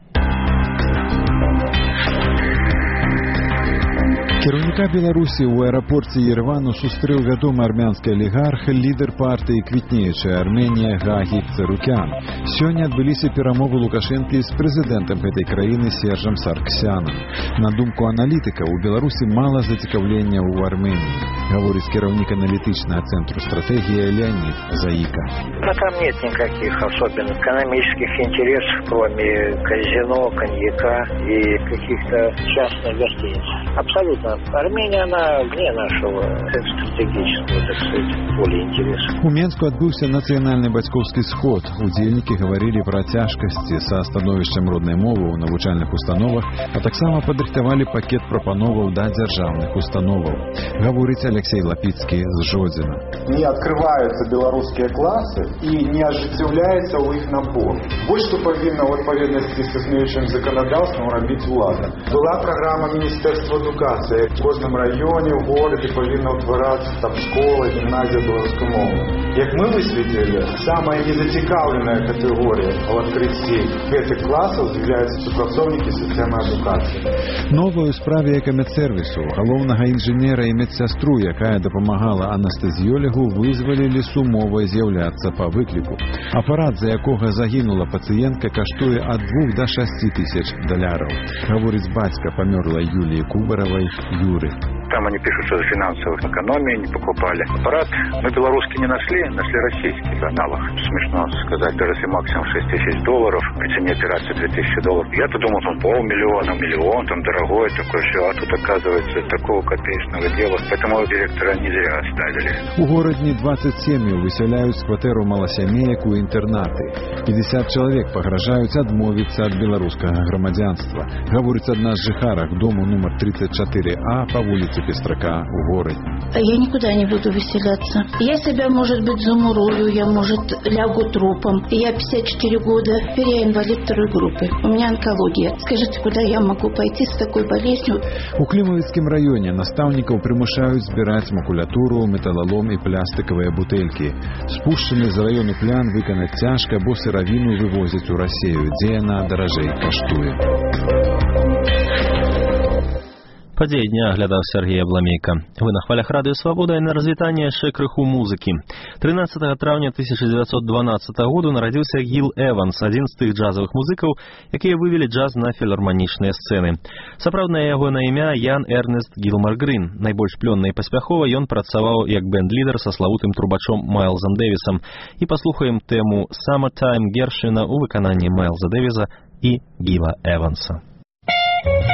Кіраўніка Беларусі ў аэрапорце Еревану сустрэў вядомы армянскі алігарх, лідар партыі «Квітнеючая Арменія» Гагі Царукян. Сёння адбыліся перамовы Лукашэнкі з прэзідэнтам гэтай краіны Сержам Сарксянам. На думку аналітыка, у Беларусі мала зацікаўлення ў Арменіі, гаворыць кіраўнік аналітычнага цэнтру стратэгія Леонид Заика. Но там нет никаких особенных экономических интересов, кроме казино, коньяка и каких-то частных гостиниц. Абсолютно. Армения, она вне нашего стратегического, так сказать, поля интересов. У Менску адбыўся нацыянальны бацькоўскі сход. Удзельнікі гаварылі пра цяжкасці са становішчам роднай мовы ў навучальных установах, а таксама падрыхтавалі пакет прапановаў да дзяржаўных установаў. Гаворыць Алексей Лапіцкі з Жодзіна. Не открываются белорусские классы и не оживляется у их набор. Вот что повинно в отповедности с иснующим законодательством робить влада. Была программа Министерства эдукации. В кожном районе, в городе повинна утвораться там школа, гимназия белорусской мовы. Как мы высветили, самая незацікавленная категория в открытии этих классов являются супрацовники системы эдукации. Новую у справе экамедсервису галоўнага інжынера і медсястру, якая дапамагала анестэзіёлегу, вызвалілі сумовай з'яўляцца па выкліку. Апарат, за якога загінула пацыентка, каштуе ад двух да шасці тысяч даляраў. Гаворыць бацька памёрлай Юліі Кубаравай Юры. Там они пишут, что за финансовых экономий не покупали. Аппарат мы белорусский не нашли, нашли российский аналог. Смешно сказать, даже если максимум шесть тысяч долларов, при цене операции две тысячи долларов. Я-то думал, он полмиллиона, миллион, там дорогой такой, все, а тут оказывается такого копеечного дела. Поэтому директора не зря оставили. У горадні двадцать сем'яў высяляюць з кватэру маласямеек у інтэрнаты. пятьдесят чалавек пагражаюць адмовіцца ад беларускага грамадзянства. Гаворыць адна з жыхарак дому нумар тридцать четыре А по улице Пестрака в городе. Я никуда не буду выселяться. Я себя, может быть, замурую, я, может, лягу трупом. Я пятьдесят четыре года, теперь я инвалид второй группы. У меня онкология. Скажите, куда я могу пойти с такой болезнью? У Клімавіцкім раёне настаўнікаў прымушаюць збіраць макулятуру, металлолом і пластикавыя бутэлькі. Спушчаны з раёну плян выканаць цяжка, бо сыравіну вывозяць у Расею, дзе яна даражэй каштуе. Падзеі дня аглядаў Сергей Абламейка. Вы на хвалях радыё Свабода, і на развітанне яшчэ крыху музыкі. тринадцатага траўня тысяча девятьсот дванадцатага году нарадзіўся Гіл Эванс, адзін з тых джазавых музыкаў, якія вывелі джаз на філарманічныя сцэны. Сапраўднае ягонае імя Ян Эрнест Гілмар Грын. Найбольш плённа і паспяхова ён працаваў як бэнд-лідар са славутым трубачом Майлзам Дэвісам. І паслухаем тэму «Summertime» Гершвіна ў выкананні Майлза Дэвіса і Гіла Эванса.